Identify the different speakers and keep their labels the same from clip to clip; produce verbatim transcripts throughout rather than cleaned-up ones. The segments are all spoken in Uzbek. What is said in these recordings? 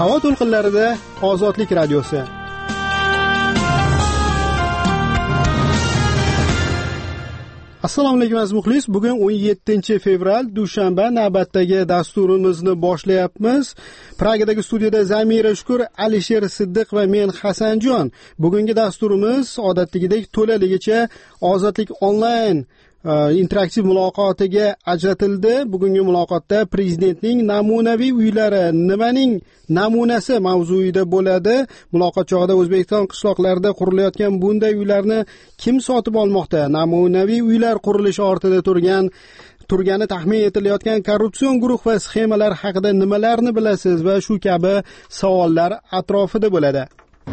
Speaker 1: Havo to'lqinlarida Ozodlik radiosi. Assalomu alaykum aziz muxlis. Bugun o'n yettinchi fevral dushanba, navbatdagi dasturimizni boshlayapmiz. Pragadagi studiyada Zamira Shukur, Alisher Siddiq va men Hasanjon. Bugungi dasturimiz odatdagidek to'laligicha Ozodlik onlayn interaktiv muloqotiga ajratildi. Bugungi muloqotda prezidentning namunaviy uylari nimaning namunasi mavzuida bo'ladi. Muloqot chog'ida O'zbekiston qishloqlarida qurilayotgan bunday uylarni kim sotib olmoqda? Namunaviy uylar qurilishi ortida turgan turgani taxmin etilayotgan korrupsion guruh va sxemalar haqida nimalarni bilasiz va shu kabi savollar atrofida bo'ladi.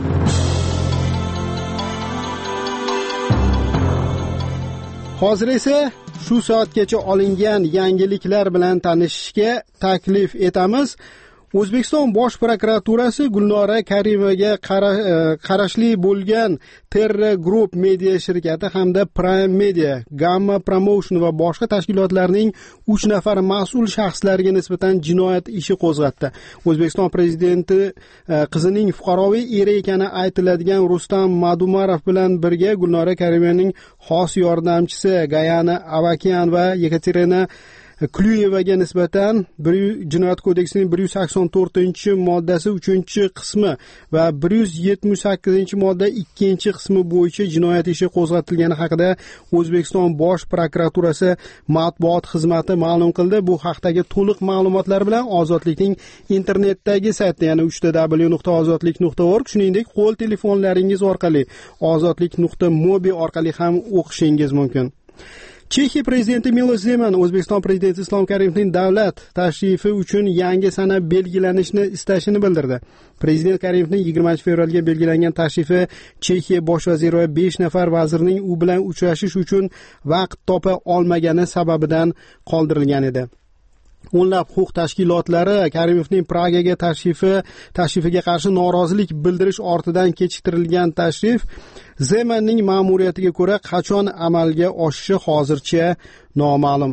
Speaker 1: Hozir esa shu soatgacha olingan yangiliklar bilan tanishishga taklif etamiz. O'zbekiston Bosh prokuraturasi Gulnora Karimovga qarashli bo'lgan Terra Group media shirkati hamda Prime Media, Gamma Promotion va boshqa tashkilotlarning uch nafar mas'ul shaxslariga nisbatan jinoyat ishi qo'zg'atdi. O'zbekiston prezidenti qizining fuqaroviy eri ekani aytiladigan Rustam Madumarov bilan birga Gulnora Karimovning xos yordamchisi Gayana Avakyan va Yekaterina Kluyevaga nisbatan Jinoyat kodeksining bir yuz sakson to'rtinchi moddasi uchinchi qismi va bir yuz yetmish sakkizinchi modda ikkinchi qismi bo'yicha jinoyat ishi qo'zg'atilgani haqida O'zbekiston Bosh prokuraturasi matbuot xizmati ma'lum qildi. Bu haqdagi to'liq ma'lumotlar bilan Ozodlikning internetdagi sayti, ya'ni w w w nuqta ozodlik nuqta org, shuningdek qo'l telefonlaringiz orqali ozodlik nuqta mobi orqali ham o'qishingiz mumkin. Chexiya prezidenti Milosh Zeman O'zbekiston prezidenti Islom Karimovning davlat tashrifi uchun yangi sana belgilanishni istashini bildirdi. Prezident Karimovning yigirmanchi fevralga belgilangan tashrifi Chexiya bosh vaziri va besh nafar vazirning u bilan uchrashish uchun vaqt topa olmagani sababidan qoldirilgan edi. O'nlab huquq tashkilotlari Karimovning Pragaga tashrifi tashrifiga qarshi norozilik bildirish ortidan kechiktirilgan tashrif Zemanning ma'muriyatiga ko'ra qachon amalga oshishi hozircha noma'lum.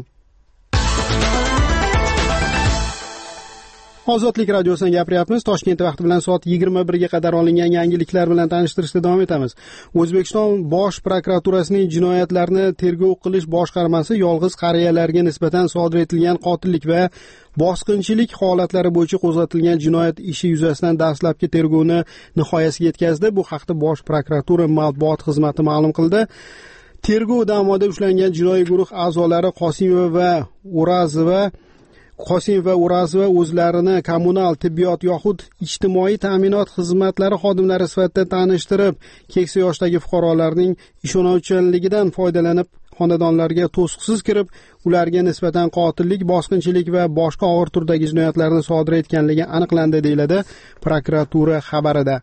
Speaker 1: Ozodlik radiosidan gapiryapmiz. Toshkent vaqti bilan soat yigirma birga qadar olingan yangiliklar bilan tanishtirishda davom etamiz. O'zbekiston Bosh prokuraturasining jinoyatlarni tergov qilish boshqarmasi yolg'iz qariyalarga nisbatan sodir etilgan qotillik va bosqinchilik holatlari bo'yicha qo'zg'atilgan jinoyat ishi yuzasidan dastlabki tergovni nihoyasiga yetkazdi. Bu haqda Bosh prokuratura matbuot xizmati ma'lum qildi. Tergov davomida ushlangan jinoiy guruh a'zolari Qosimova va Urazova Qosim va Urazova o'zlarini kommunal, tibbiyot yoxud ijtimoiy ta'minot xizmatlari xodimlari sifatida tanishtirib, keksa yoshdagi fuqarolarning ishonuvchanligidan foydalanib, xonadonlarga to'siqsiz kirib, ularga nisbatan qotillik, bosqinchilik va boshqa og'ir turdagi jinoyatlarni sodir etganligi aniqlandi, deyiladi prokuratura xabarida.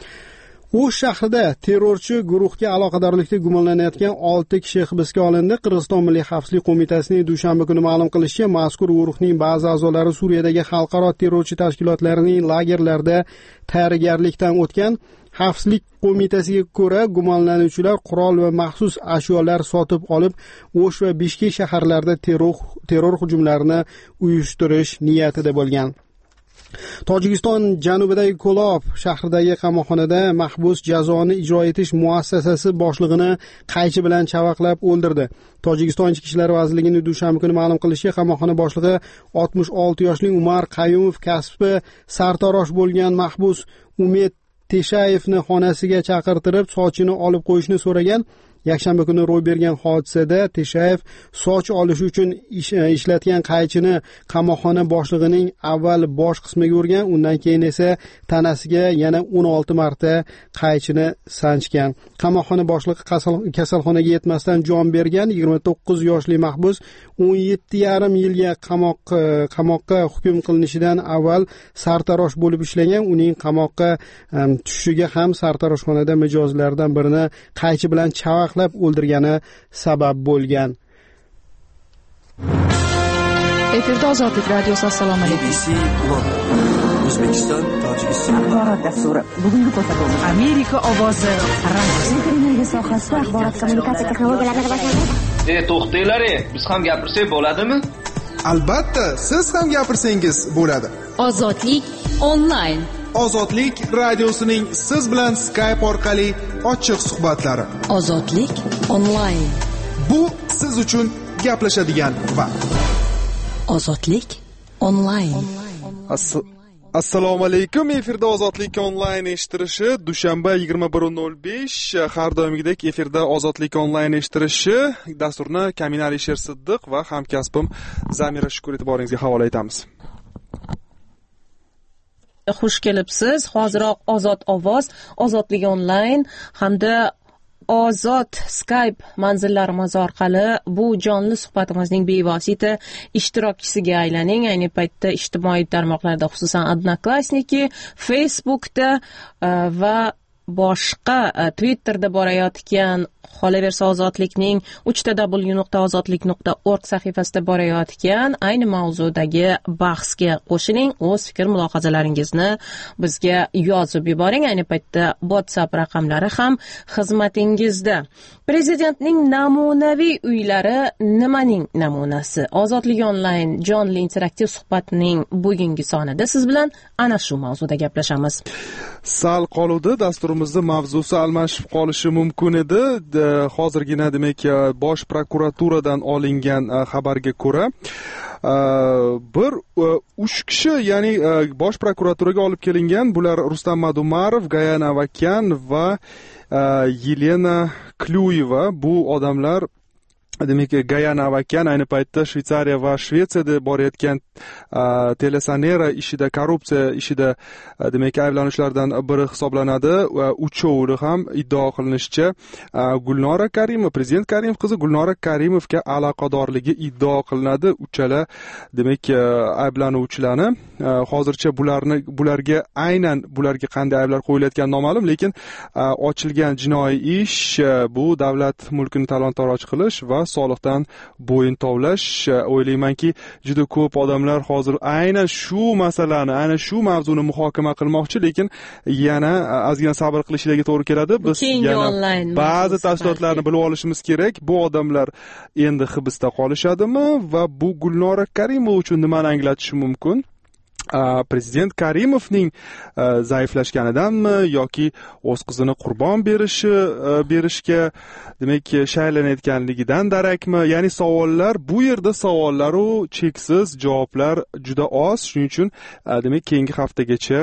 Speaker 1: O'sh shahrida terrorchi guruhga aloqadorlikda gumonlanayotgan olti kishi hibsga olindi. Qirg'iziston Milliy xavfsizlik qo'mitasining dushanba kuni ma'lum qilishicha, mazkur guruhning ba'zi a'zolari Suriyadagi xalqaro terrorchi tashkilotlarining lagerlarida tayyorgarlikdan o'tgan. Xavfsizlik qo'mitasiga ko'ra, gumonlanuvchilar qurol va maxsus ashyolar sotib olib, O'sh va Bishkek shaharlarida terror terror hujumlarini uyushtirish niyatida bo'lgan. Tojikiston janubidagi Ko'lob shahridagi qamoqxonada mahbus jazoni ijro etish muassasasi boshlig'ini qaychi bilan chavaqlab o'ldirdi. Tojikiston Ichki ishlar vazirligining dushanba kuni ma'lum qilishicha, qamoqxona boshlig'i oltmish olti yoshli Umar Qayumov kasbi sartarosh bo'lgan mahbus Umid Teshayevni xonasiga chaqirtirib, sochini olib qo'yishni so'ragan. Yakshanba kuni ro'y bergan hodisada Teshayev soch olish uchun ish, ishlatgan qaychini qamoqxona boshlig'ining avval bosh qismiga urgan, undan keyin esa tanasiga yana o'n olti marta qaychini sanchgan. Qamoqxona boshlig'i kasalxonaga yetmasdan jon bergan yigirma to'qqiz yoshli mahbus o'n yetti yarim yilga qamoq qamoqqa hukm qilinishidan avval sartarosh bo'lib ishlagan. Uning qamoqqa um, tushishiga ham sartaroshxonada mijozlardan birini qaychi bilan chavaqlab o'ldirgani sabab bo'lgan.
Speaker 2: Efirda Ozodlik radiosi. Assalomu alaykum.
Speaker 3: B B C O'zbekiston, Tojikiston axborot dasturi. Bugungi ko'rsatuv
Speaker 2: Amerika ovozi radiosi.
Speaker 4: Energiya sohasida axborot kommunikatsiya texnologiyalarini rivojlantirish.
Speaker 5: E, to'xtanglar, biz ham gapirsak bo'ladimi?
Speaker 6: Albatta, siz ham gapirsangiz bo'ladi.
Speaker 7: Ozodlik onlayn.
Speaker 6: Ozodlik radiosining siz bilan Skype orqali ochiq suhbatlari.
Speaker 2: Ozodlik onlayn.
Speaker 6: Bu siz uchun gaplashadigan vaqt.
Speaker 2: Ozodlik onlayn.
Speaker 7: As- Assalomu alaykum. Efirda Ozodlik onlayn eshittirishi dushanba yigirma bir nol besh. Har doimgidek efirda Ozodlik onlayn eshittirishi dasturni Kamin Alisher Siddiq va hamkasbim Zamira Shukur e'tiboringizga havola etamiz.
Speaker 8: Xush kelibsiz. Hoziroq Ozod ovoz, Ozodlik onlayn hamda Ozod Skype manzillarimiz orqali bu jonli suhbatimizning bevosita ishtirokchisiga aylaning. Ayni paytda ijtimoiy tarmoqlarda, xususan Odnoklassniki, Facebookda va boshqa Twitterda borayotgan, qolaversa Ozodlikning uch w nuqta ozodlik nuqta org sahifasida borayotgan ayni mavzudagi bahsga qo'shiling. O'z fikr mulohazalaringizni bizga yozib yuboring. Ayni paytda WhatsApp raqamlari ham xizmatingizda. Prezidentning namunaviy uylari nimaning namunasi? Ozodlik onlayn jonli interaktiv suhbatining bugungi sonida siz bilan ana shu mavzuda gaplashamiz.
Speaker 7: Sal qoluvdi, dasturimizda mavzusi almashib qolishi mumkin edi. Hozirgina demak Bosh prokuraturadan olingan xabarga ko'ra bir uch kishi, ya'ni Bosh prokuraturaga olib kelingan. Bular Rustam Madumarov, Gayana Avakyan va Yelena Klyuyeva. Bu odamlar demak Gayana Avakyan ayni paytda Shveysariya va Shvetsiyada borayotgan Telesanera ishida, korrupsiya ishida demak ayblanuvchilardan biri hisoblanadi va uchovi ham iddao qilinishicha Gulnora Karimov, prezident Karimov qizi Gulnora Karimovga aloqadorligi iddao qilinadi. Uchala demak ayblanuvchilarni hozircha bularni bularga aynan bularga qanday ayblar qo'yilayotgani noma'lum, lekin ochilgan jinoiy ish bu davlat mulkini talon-taroj qilish va soliqdan bo'yin tovlash. O'ylaymanki, juda ko'p odamlar hozir aynan shu masalani, aynan shu mavzuni muhokama qilmoqchi, lekin yana ozgina sabr qilishlariga to'g'ri keladi. Biz yana ba'zi tafsilotlarni bilib olishimiz kerak. Bu odamlar endi hibsda qolishadimi va bu Gulnora Karimova uchun nimani anglatishi mumkin? Prezident Karimovning zaiflashganidanmi yoki o'z qizini qurbon berishi berishga demak shaylanayotganligidan darakmi? Ya'ni savollar, bu yerda savollar u cheksiz, javoblar juda oz. Shuning uchun demak keyingi haftagacha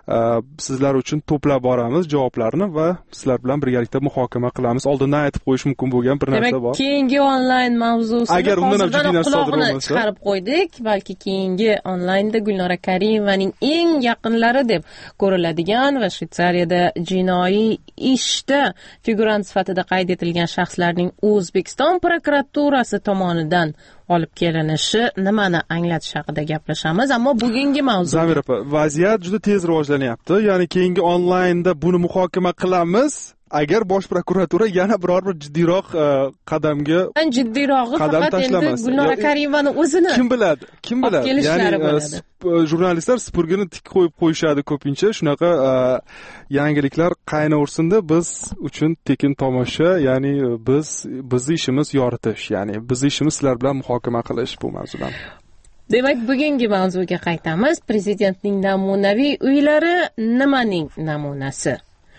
Speaker 7: sizlar uchun to'plab boramiz javoblarni va sizlar bilan birgalikda muhokama qilamiz. Oldindan aytib qo'yish mumkin bo'lgan bir narsa bor.
Speaker 8: Demak, keyingi onlayn mavzusini
Speaker 7: agar undan ham jiddiy narsa sodir bo'lmasa
Speaker 8: chiqarib qo'ydik. Balki keyingi onlaynda Gulnora Karimevaning eng yaqinlari deb ko'riladigan va Shveysariyada jinoiy ishda figurant sifatida qayd etilgan shaxslarning O'zbekiston prokuraturasi tomonidan olib kelinishi nimani anglatish haqida gaplashamiz. Ammo bugungi mavzu,
Speaker 7: Zamira opa, vaziyat juda tez rivojlanyapti. Ya'ni keyingi onlaynda buni muhokama qilamiz. Agar Bosh prokuratura yana biror bir jiddiyroq qadamga
Speaker 8: jiddiyrog'i faqat endi Gulnora Karimovani o'zini
Speaker 7: kim biladi, kim biladi.
Speaker 8: Ya'ni
Speaker 7: jurnalistlar spurgini tik qo'yib qo'yishadi ko'pincha. Shunaqa yangiliklar qaynaversinda biz uchun tekin tomosha. Ya'ni biz bizning ishimiz yoritish, ya'ni bizning ishimiz sizlar bilan muhokama qilish bu mavzudan.
Speaker 8: Demak, bugungi mavzuga qaytamiz. Prezidentning namunaviy uylari nimaning namunasi?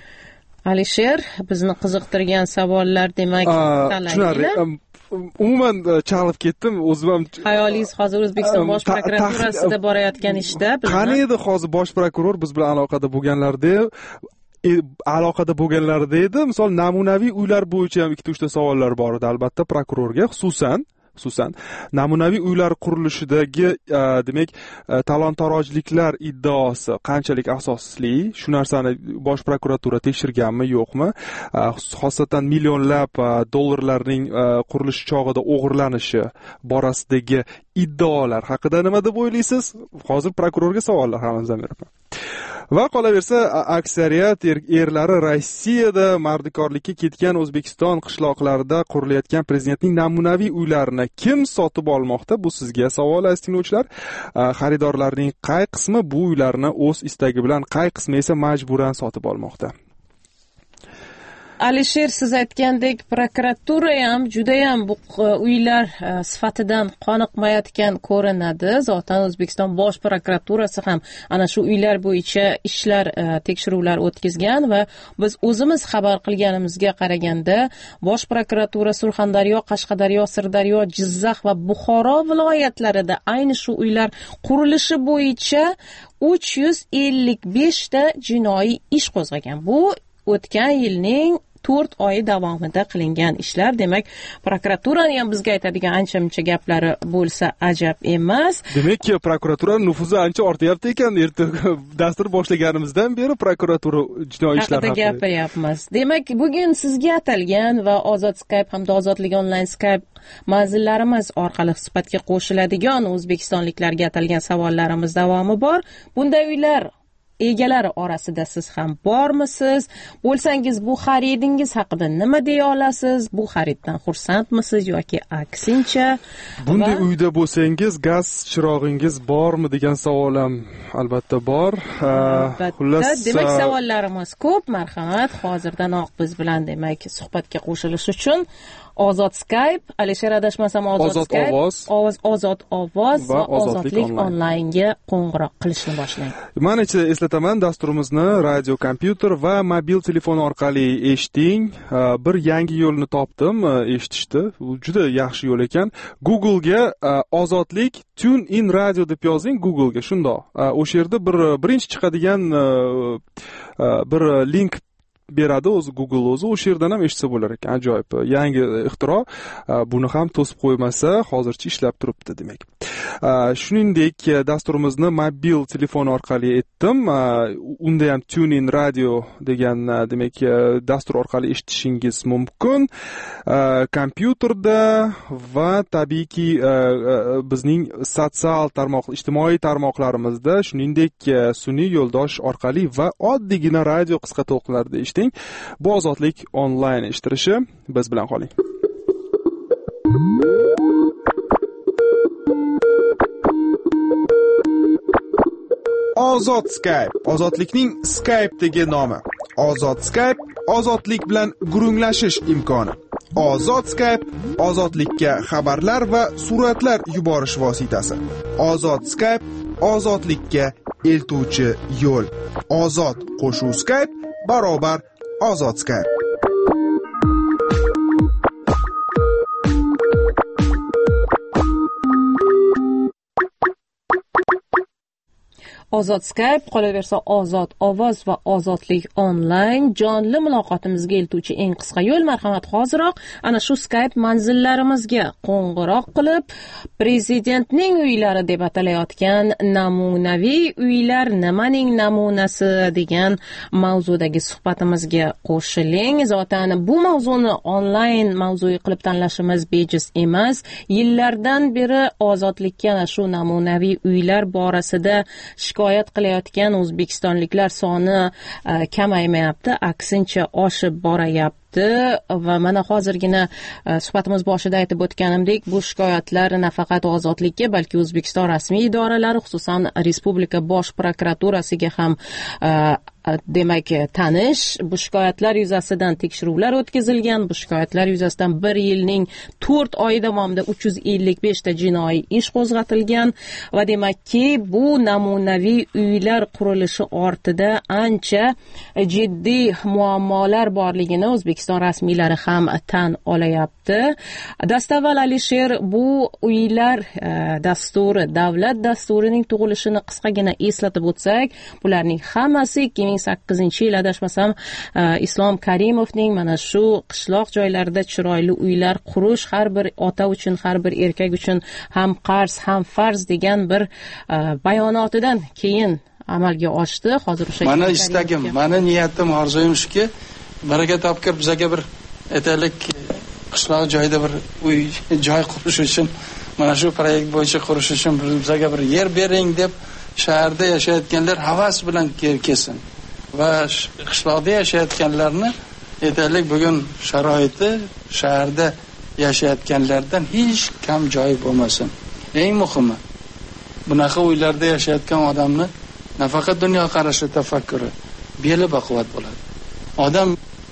Speaker 8: Alisher, bizni qiziqtirgan savollar demak
Speaker 7: talaygina. Umuman chalib ketdim, o'zim ham.
Speaker 8: Hayolingiz hozir O'zbekiston Bosh prokuraturasida borayotgan ishda.
Speaker 7: Qani edi hozir bosh prokuror biz bilan aloqada bo'lganlarda, aloqada bo'lganlarda edi. Misol namunaviy uylar bo'yicha ham ikkita uchta savollar bor edi albatta prokurorga, xususan xususan namunaviy uylar qurilishidagi demak talon-tarojliklar iddaosi qanchalik asosli, shu narsani Bosh prokuratura tekshirganmi, yo'qmi? Xosatan millionlab dollarlarning qurilish chog'ida o'g'irlanishi borasidagi iddaolar haqida nima deb o'ylaysiz? Hozir prokurorga savollar hamma Zamira opa. Va qolaversa, aksariyat erlari Rossiyada mardikorlikka ketgan O'zbekiston qishloqlarida qurilayotgan prezidentning namunaviy uylarini kim sotib olmoqda? Bu sizga savol, aziz tinglovchilar. Xaridorlarning qay qismi bu uylarni o'z istagi bilan, qay qismi esa majburan sotib olmoqda?
Speaker 8: Alisher, siz aytgandek, prokuratura ham juda ham bu uylar sifatidan qoniqmayotgan ko'rinadi. Zotan O'zbekiston Bosh prokuraturasi ham ana shu uylar bo'yicha ishlar, tekshiruvlar o'tkazgan va biz o'zimiz xabar qilganimizga qaraganda Bosh prokuratura Surxondaryo, Qashqadaryo, Sirdaryo, Jizzax va Buxoro viloyatlarida ayni shu uylar qurilishi bo'yicha uch yuz ellik besh ta jinoiy ish qo'zg'agan. Bu o'tgan yilning to'rt oyi davomida qilingan ishlar. Demak, prokuraturani ham bizga aytadigan ancha-muncha gaplari bo'lsa ajab emas.
Speaker 7: Demak, prokuratura nufuzi ancha ortyapti ekan. Erta dastur boshlaganimizdan beri prokuratura jinoiy ishlar
Speaker 8: haqida gapiryapmiz. Demak, bugun sizga atalgan va Ozod Skype hamda Ozodlik onlayn Skype manzillarimiz orqali suhbatga qo'shiladigan o'zbekistonliklarga atalgan savollarimiz davomi bor. Bunday uylar egalari orasida siz ham bormisiz? Bo'lsangiz, bu xaridingiz haqida nima deya olasiz? Bu xariddan xursandmisiz yoki aksincha?
Speaker 7: Bunday va... uyda bo'lsangiz, gaz chirog'ingiz bormi degan savol ham albatta bor.
Speaker 8: Albatta. Xullas, demak, savollarimiz ko'p. Marhamat, hozirdan-oq biz bilan demak suhbatga qo'shilish uchun Ozod Skype, Alisher adashmasam Ozod, Ozod Skype, ovoz, ovoz, Ozod ovoz va, va Ozodlik onlaynga qo'ng'iroq qilishni boshlang.
Speaker 7: Mana ichida eslataman, dasturimizni radio, kompyuter va mobil telefon orqali eshiting. Bir yangi yo'lni topdim, eshitishdi. Bu juda yaxshi yo'l ekan. Google'ga Ozodlik Tune in Radio deb yozing, Google'ga shundoq. O'sha yerda bir birinchi chiqadigan bir link beradi o'zi Google o'zi, o'sha yerdan ham eshitsa bo'lar ekan. Ajoyib, yangi ixtiro. Buni ham to'sib qo'ymasa, hozircha ishlab turibdi demak. Shuningdek, dasturimizni mobil telefon orqali etdim. Unda ham Tune in Radio degan demak dastur orqali eshitishingiz mumkin. Kompyuterda va tabiiyki bizning sotsial tarmoq, ijtimoiy tarmoqlarimizda, shuningdek sun'iy yo'ldosh orqali va oddiygina radio qisqa to'lqinlarda eshiting. Bu Ozodlik onlayn eshittirishi. Biz bilan qoling.
Speaker 6: Ozod Skype, Ozodlikning Skype'dagi nomi. Ozod Skype, ozodlik bilan gurunglashish imkoni. Ozod Skype, ozodlikka xabarlar va suratlar yuborish vositasi. Ozod Skype, ozodlikka eltuvchi yo'l. Ozod qo'shuv Skype barobar Ozod Skype.
Speaker 8: Ozod Skype, qolaversa Ozod ovoz va Ozodlik onlayn jonli muloqotimizga eltuvchi eng qisqa yo'l. Marhamat, hoziroq ana shu Skype manzillarimizga qo'ng'iroq qilib, prezidentning uylari deb atalayotgan namunaviy uylar nimaning namunasi degan mavzudagi suhbatimizga qo'shiling. Zotan bu mavzuni onlayn mavzuy qilib tanlashimiz bejiz emas. Yillardan beri ozodlikka ana shu namunaviy uylar borasida shikoyat qilayotgan o'zbekistonliklar soni kamaymayapti, aksincha oshib borayapti. Va mana hozirgina suhbatimiz boshida aytib o'tganimdek, bu shikoyatlar nafaqat ozodlikka, balki O'zbekiston rasmiy idoralari, xususan Respublika Bosh prokuraturasiga ham demak tanish. Bu shikoyatlar yuzasidan tekshiruvlar o'tkazilgan. Bu shikoyatlar yuzasidan bir yilning to'rt oyi davomida uch yuz ellik besh ta jinoiy ish qo'zg'atilgan va demakki bu namunaviy uylar qurilishi ortida ancha jiddiy muammolar borligini O'zbekiston rasmiylari ham tan olayapti. Dastavval Alisher, bu uylar dasturi, davlat dasturining tug'ilishini qisqagina eslatib o'tsak, bularning hammasi ikki ming sakkizinchi yil adashmasam Islom Karimovning mana shu qishloq joylarida chiroyli uylar qurish har bir ota uchun, har bir erkak uchun ham qarz, ham farz degan bir bayonotidan keyin amalga oshdi. Hozir o'sha
Speaker 9: mana istagim, mana niyatim, orzuyim shuki, baraka topkir bizga bir aytaylik qishloq joyda bir uy joy qurish uchun, mana shu proyekt bo'yicha qurish uchun bizga bir yer bering deb shaharda yashayotganlar havas bilan kelsin va qishloqda yashayotganlarni aytaylik bugun sharoiti shaharda yashayotganlardan hech kam joy bo'lmasin. Eng muhimi, bunaqa uylarda yashayotgan odamni nafaqat dunyoqarashi, tafakkuri beli baquvvat bo'ladi. Odam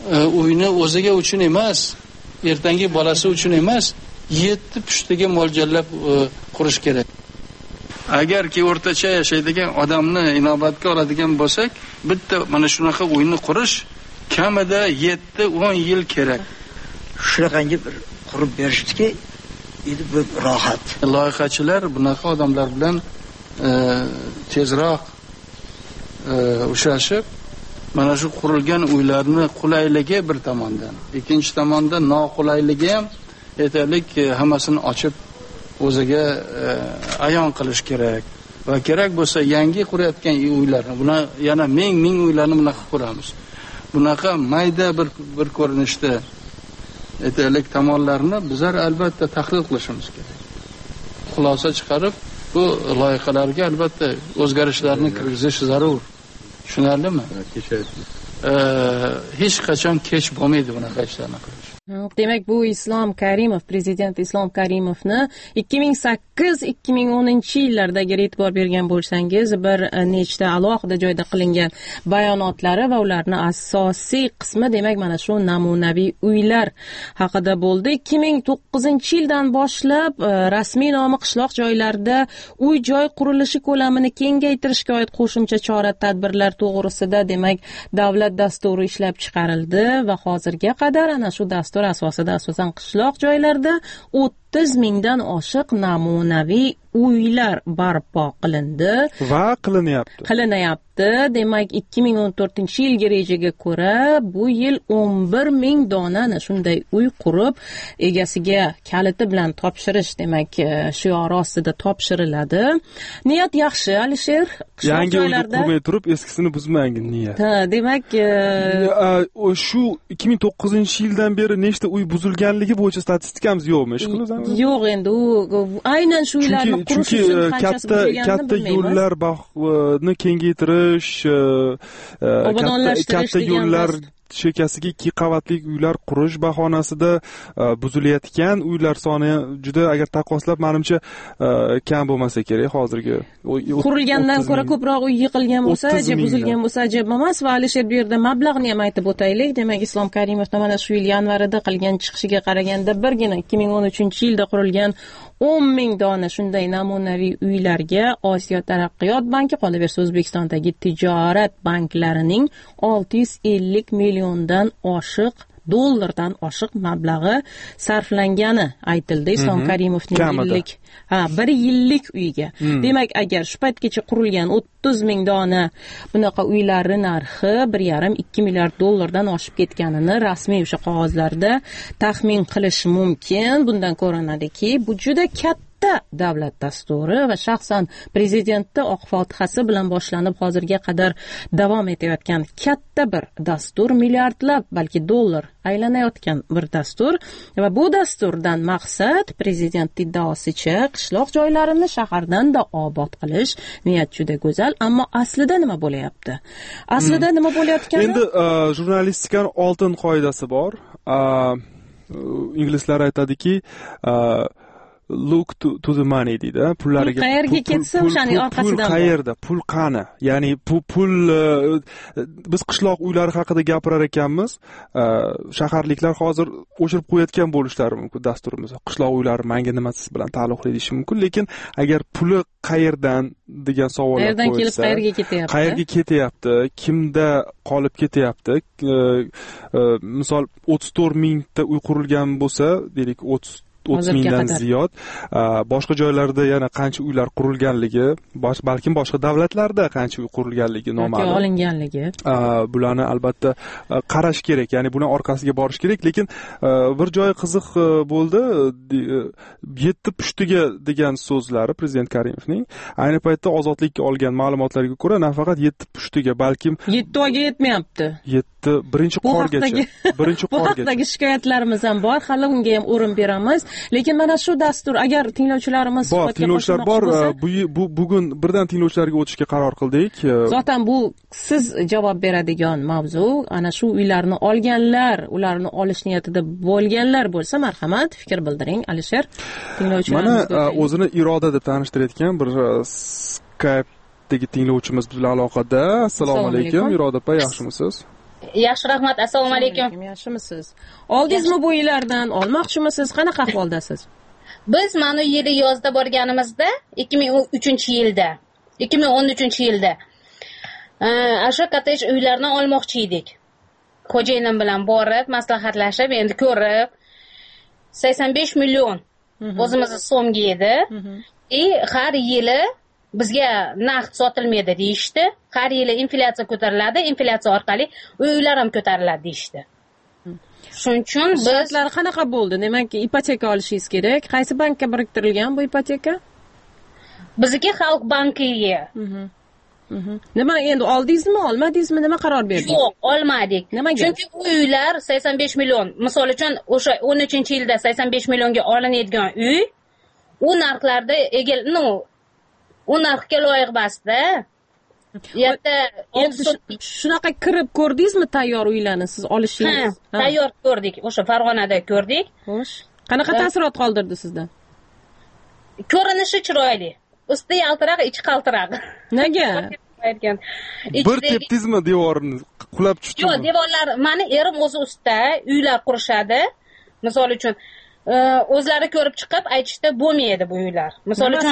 Speaker 9: uyni o'ziga uchun emas, ertangi bolasi uchun emas, yetti pushtiga mo'ljallab qurish kerak. Agarki o'rtacha yashaydigan odamni inobatga oladigan bo'lsak, bitta mana shunaqa uyni qurish kamida yetti o'n yil kerak.
Speaker 3: Shunaqangi bir qurib berishdiki, endi bu rohat.
Speaker 9: Loyihachilar bunaqa odamlar bilan e, tezroq e, uchrashib, mana shu qurilgan uylarni qulayligi bir tomondan, ikkinchi tomondan noqulayligi ham aytaylik hammasini ochib o'ziga e, ayon qilish kerak. Va kerak bo'lsa yangi qurayotgan uylarni, buni yana ming-ming uylarni bunaqa quramiz. Bunaqa mayda bir bir ko'rinishda aytaylik tomonlarni bizlar albatta tahlil qilishimiz kerak. Xulosa chiqarib, bu loyihalarga albatta o'zgarishlarni kirgizish zarur. Tushunarlimi? Ee, hech qachon kech bo'lmaydi bunaqa ishlarni qilish.
Speaker 8: Demak, bu Islom Karimov, prezident Islom Karimovni ikki ming sakkiz ikki ming o'ninchi yillardagi e'tibor bergan bo'lsangiz, bir nechta alohida joyda qilingan bayonotlari va ularning asosiy qismi demak mana shu namunaviy uylar haqida bo'ldi. ikki ming to'qqizinchi yildan boshlab rasmiy nomi qishloq joylarda uy joy qurilishi ko'lamini kengaytirishga oid qo'shimcha chora-tadbirlar to'g'risida demak davlat dasturi ishlab chiqarildi va hozirga qadar ana shu dastur asosida asosan qishloq joylarda o'ttiz mingdan oshiq namunaviy uylar barpo qilindi
Speaker 7: va qilinyapti.
Speaker 8: Qilinyapti. Demak, ikki ming o'n to'rtinchi yilgi rejaga ko'ra bu yil o'n bir ming dona shunday uy qurib egasiga kaliti bilan topshirish demak shiori ostida topshiriladi. Niyat yaxshi, Alisher.
Speaker 7: Yangi uyni qurmay turib eskisini buzmang niyat.
Speaker 8: Ha, demak,
Speaker 7: shu ikki ming to'qqizinchi yildan beri nechta uy buzilganligi bo'yicha statistikamiz yo'qmi? Ish qilamiz?
Speaker 8: Yo'q, endi u aynan shu uylarni qurish uchun
Speaker 7: katta katta yo'llarni kengaytirish, katta yo'llar chekasiga ikki qavatli uylar qurish bahonasida buzilayotgan uylar soni juda agar taqqoslab menimcha kam bo'lmasa kerak. Hozirgi
Speaker 8: qurilgandan ko'ra ko'proq uy yiqilgan bo'lsa, ajab buzilgan bo'lsa ajab emas. Va Alisher bu yerda mablag'ni ham aytib o'taylik. Demak, Islom Karimov mana shu yil yanvarida qilgan chiqishiga qaraganda birgina ikki ming o'n uchinchi yilda qurilgan o'n ming dona shunday namunaviy uylarga Osiyo taraqqiyot banki, qolaversa O'zbekistondagi tijorat banklarining olti yuz ellik milliondan oshiq dollardan oshiq mablag'i sarflangani aytildi Islom Karimovning yillik ha bir yillik uyiga. Demak, agar shu paytgacha qurilgan o'ttiz ming dona bunaqa uylarning narxi bir yarim ikki milliard dollardan oshib ketganini rasmiy o'sha qog'ozlarda taxmin qilish mumkin. Bundan ko'rinadiki, bu juda katta davlat dasturi va shaxsan prezidentni oq fotihasi bilan boshlanib hozirga qadar davom etayotgan katta bir dastur, milliardlab balki dollar aylanayotgan bir dastur va bu dasturdan maqsad prezident iddaosicha qishloq joylarini shahardan-da obod qilish. Niyat juda go'zal, ammo aslida nima bo'layapti? Aslida nima bo'layotgani?
Speaker 7: Endi jurnalistikaning oltin qoidasi bor. Inglizlar aytadiki, look to, to the money deydi. Pullariga
Speaker 8: qayerga ketsa o'shaning orqasidan.
Speaker 7: Pul qayerda? Pul qani? Ya'ni pul, pul biz qishloq uylari haqida gapirar ekanmiz. Shaharliklar hozir o'chirib qo'yayotgan bo'lishlari mumkin dasturimizni. Qishloq uylari menga nimasi bilan taalluqli deyish mumkin, lekin agar puli qayerdan degan savollar qo'yilsa,
Speaker 8: qayerdan kelib qayerga ketyapti?
Speaker 7: Qayerga ketyapti? Kimda qolib ketyapti? Misol o'ttiz to'rt mingta uy qurilgan bo'lsa, deylik o'ttiz o'ttiz mingdan ziyod, boshqa joylarda yana qancha uylar qurilganligi, balkim boshqa davlatlarda qancha uy qurilganligi noma'lum.
Speaker 8: Yoki olinganligi.
Speaker 7: Bularni albatta qarash kerak, ya'ni buni orqasiga borish kerak, lekin bir joyi qiziq bo'ldi. yetti pushtiga degan so'zlari prezident Karimovning ayni paytda Ozodlikka olgan ma'lumotlarga ko'ra nafaqat yetti pushtiga, balkim
Speaker 8: yetti oyga yetmayapti.
Speaker 7: yetti birinchi qorgacha. Birinchi qorgacha. Bu
Speaker 8: haqdagi shikoyatlarimiz ham bor, hali unga ham o'rin beramiz. Lekin mana shu dastur, agar tinglovchilarimiz
Speaker 7: bor, tinglovchilar bor, bu bugun birdan tinglovchilarga o'tishga qaror qildik.
Speaker 8: Zotan bu siz javob beradigan mavzu. Ana shu uylarni olganlar, ularni olish niyatida bo'lganlar bo'lsa, marhamat, fikr bildiring. Alisher, tinglovchilarimiz
Speaker 7: mana o'zini Iroda deb tanishtirayotgan bir Skype'dagi tinglovchimiz bilan aloqada. Assalomu alaykum, Iroda opa, yaxshimisiz?
Speaker 10: Yaxshi, rahmat. Assalomu alaykum.
Speaker 8: Yaxshimisiz? Oldingizmi bu uylardan? Olmoqchimisiz? Qanaqa ahvoldasiz?
Speaker 10: Biz mana bu yili yozda borganimizda ikki ming o'n uchinchi yilda, ikki ming o'n uchinchi yilda o'sha kottej uylarni olmoqchi edik. Xo'jayinim bilan borib, maslahatlashib, endi ko'rib sakson besh million o'zimizning so'mga edi. И har yili bizga naqd sotilmaydi deyishdi. Har yili inflyatsiya ko'tariladi, inflyatsiya orqali uylar ham ko'tariladi deyishdi. Shuning uchun biz
Speaker 8: shartlar qanaqa bo'ldi? Demak, ipoteka olishingiz kerak. Qaysi bankka biriktirilgan bu ipoteka?
Speaker 10: Bizniki Xalq bankiga.
Speaker 8: Nima endi oldingizmi, olmadingizmi? Nima qaror berdingiz?
Speaker 10: Yo'q, olmadik. Chunki uylar sakson besh million, misol uchun o'sha o'n uchinchi yilda sakson besh millionga olinadigan uy, u narxlarda egil, no, u narxga loyiq emasda. Yerda
Speaker 8: shunaqa kirib ko'rdingizmi tayyor uylarni siz olishingiz?
Speaker 10: Ha, tayyor ko'rdik. O'sha Farg'onada ko'rdik.
Speaker 8: Xo'sh. Qanaqa taassurot qoldirdi sizda?
Speaker 10: Ko'rinishi chiroyli. Usti yaltiroq, ichi qaltiroq.
Speaker 8: Nega?
Speaker 7: Bir tepdingizmi devorni? Qulab tushdimi?
Speaker 10: Yo'q, devorlar, mani erim o'zi ustida uylar qurishadi. Misol uchun, o'zlari ko'rib chiqib aytishdi, bo'lmaydi bu uylar. Misol uchun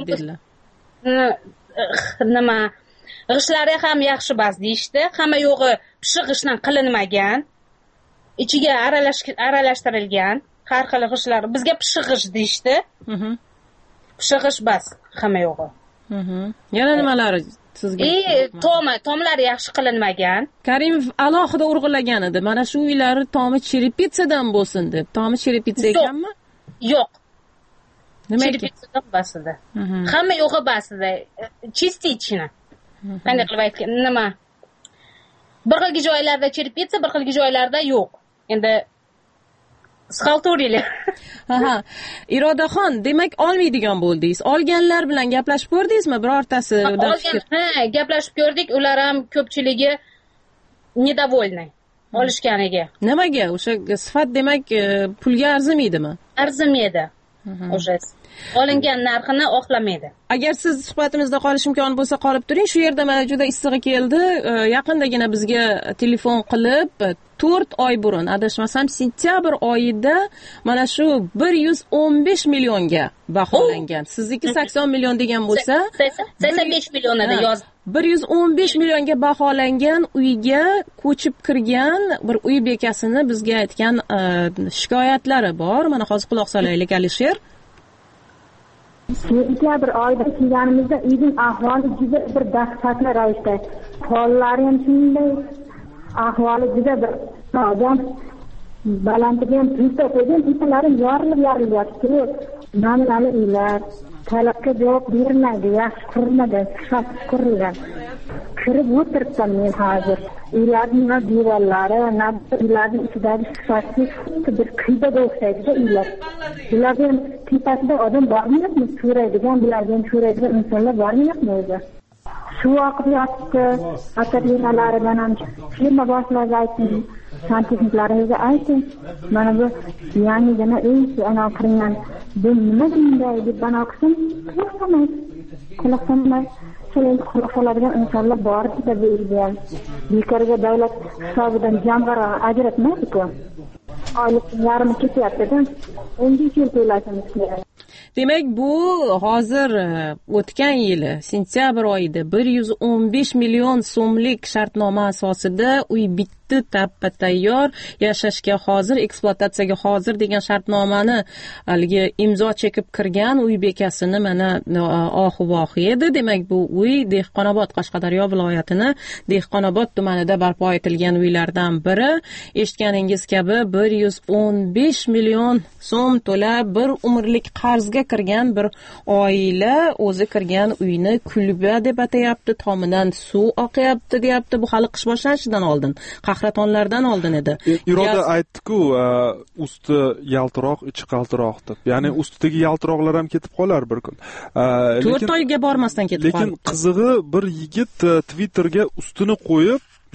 Speaker 10: nima g'ishlari ham yaxshi emas deyishdi. Hamma yo'g'i pishiq g'ishdan qilinmagan. Ichiga aralashtirilgan har xil g'ishlar. Bizga pishiq g'ish deyishdi. Pishiq g'ish bas, hamma yo'g'i.
Speaker 8: Yana nimalari sizga?
Speaker 10: E, tomi, tomlari yaxshi qilinmagan.
Speaker 8: Karimov alohida urg'ulagan edi. Mana shu uylar tomi cherepitsadan bo'lsin deb. Tomi cherepitsa ekanmi?
Speaker 10: Yo'q.
Speaker 8: Nima
Speaker 10: cherepitsadan bas edi. Hamma yo'g'i bas edi. Chistichna. Qanday qilib aytgan, nima? Bir xil joylarda cherepitsa, bir xil joylarda yo'q. Endi sxalturili.
Speaker 8: Aha. Irodaxon, demak olmaydigan bo'ldingiz. Olganlar bilan gaplashib ko'rdingizmi birortasi?
Speaker 10: Olgan, ha, gaplashib ko'rdik. Ular ham ko'pchiligi nedovolni olishganiga.
Speaker 8: Nimaga? O'sha sifat demak pulga arzimaydimi?
Speaker 10: Arzimaydi. O'sha olingan narxini oqlamaydi.
Speaker 8: Agar siz suhbatimizda qolish imkoni bo'lsa qolib turing. Shu yerda mana juda issig'i keldi. Yaqindagina bizga telefon qilib to'rt oy burun, adashmasam sentyabr oyida mana shu bir yuz o'n besh millionga baholangan. Sizniki sakson million degan bo'lsa,
Speaker 10: sakson besh million edi yoz.
Speaker 8: bir yuz o'n besh millionga baholangan uyga ko'chib kirgan bir uy bekasini bizga aytgan shikoyatlari bor. Mana hozir quloq solaylik, Alisher.
Speaker 4: sentyabr oyida kelganimizda uyning ahvoli juda bir dahshatli ravishda. Hollari ham shunday, ahvoli juda bir nodon. Balandiga ham pulta qo'ygan, pultalarim yorilib yorilib yotibdi. Namunali uylar, talabga javob bermaydi, yaxshi qurilmagan, sifat qurilgan. Kirib o'tiribman men hozir. Uylarning devorlari, uylarning ichidagi sifatli bir qiyaga o'xshaydi uylar. Ularning tepasida odam bormi-yo'qmi? So'raydigan, bulardan so'raydigan insonlar bormi-yo'qmi o'zi? Shu vaqt yotibdi, ataliyalaridan ham firma boshlig'iga aytdim, santexniklarimizga aytdim. Mana bu yangigina uy ana qilingan. Bu nima bunday deb bana qilsam, quloqsamay, quloqsamay, shunday quloq soladigan insonlar bor edi bu uyda. Bekorga davlat hisobidan jamg'ara ajratmaydi-ku. Oylik yarmi ketyapti-da. o'n besh yil to'lashimiz kerak.
Speaker 8: Demak, bu hozir o'tgan yili sentyabr oyida bir yuz o'n besh million so'mlik shartnoma asosida uy bitdi, tappa tayyor, yashashga hozir, ekspluatatsiyaga hozir degan shartnomani haligi imzo chekib kirgan uy bekasini mana ohu-vohi edi. Demak, bu uy Dehqonobod, Qashqadaryo viloyatini Dehqonobod tumanida barpo etilgan uylardan biri. Eshitganingiz kabi bir yuz o'n besh million so'm to'lab bir umrlik qarzga kirgan bir oila o'zi kirgan uyni kulba deb atayapti, tomidan suv oqyapti deyapti. Bu hali qish boshlanishidan oldin, qahratonlardan oldin edi.
Speaker 7: Iroda aytdi-ku, usti yaltiroq, ichi qaltiroq deb. Ya'ni ustidagi yaltiroqlar ham ketib qolar bir kun.
Speaker 8: to'rt oyga bormasdan ketib qoldi.
Speaker 7: Lekin qizig'i bir yigit Twitterga ustini qo'yib, mana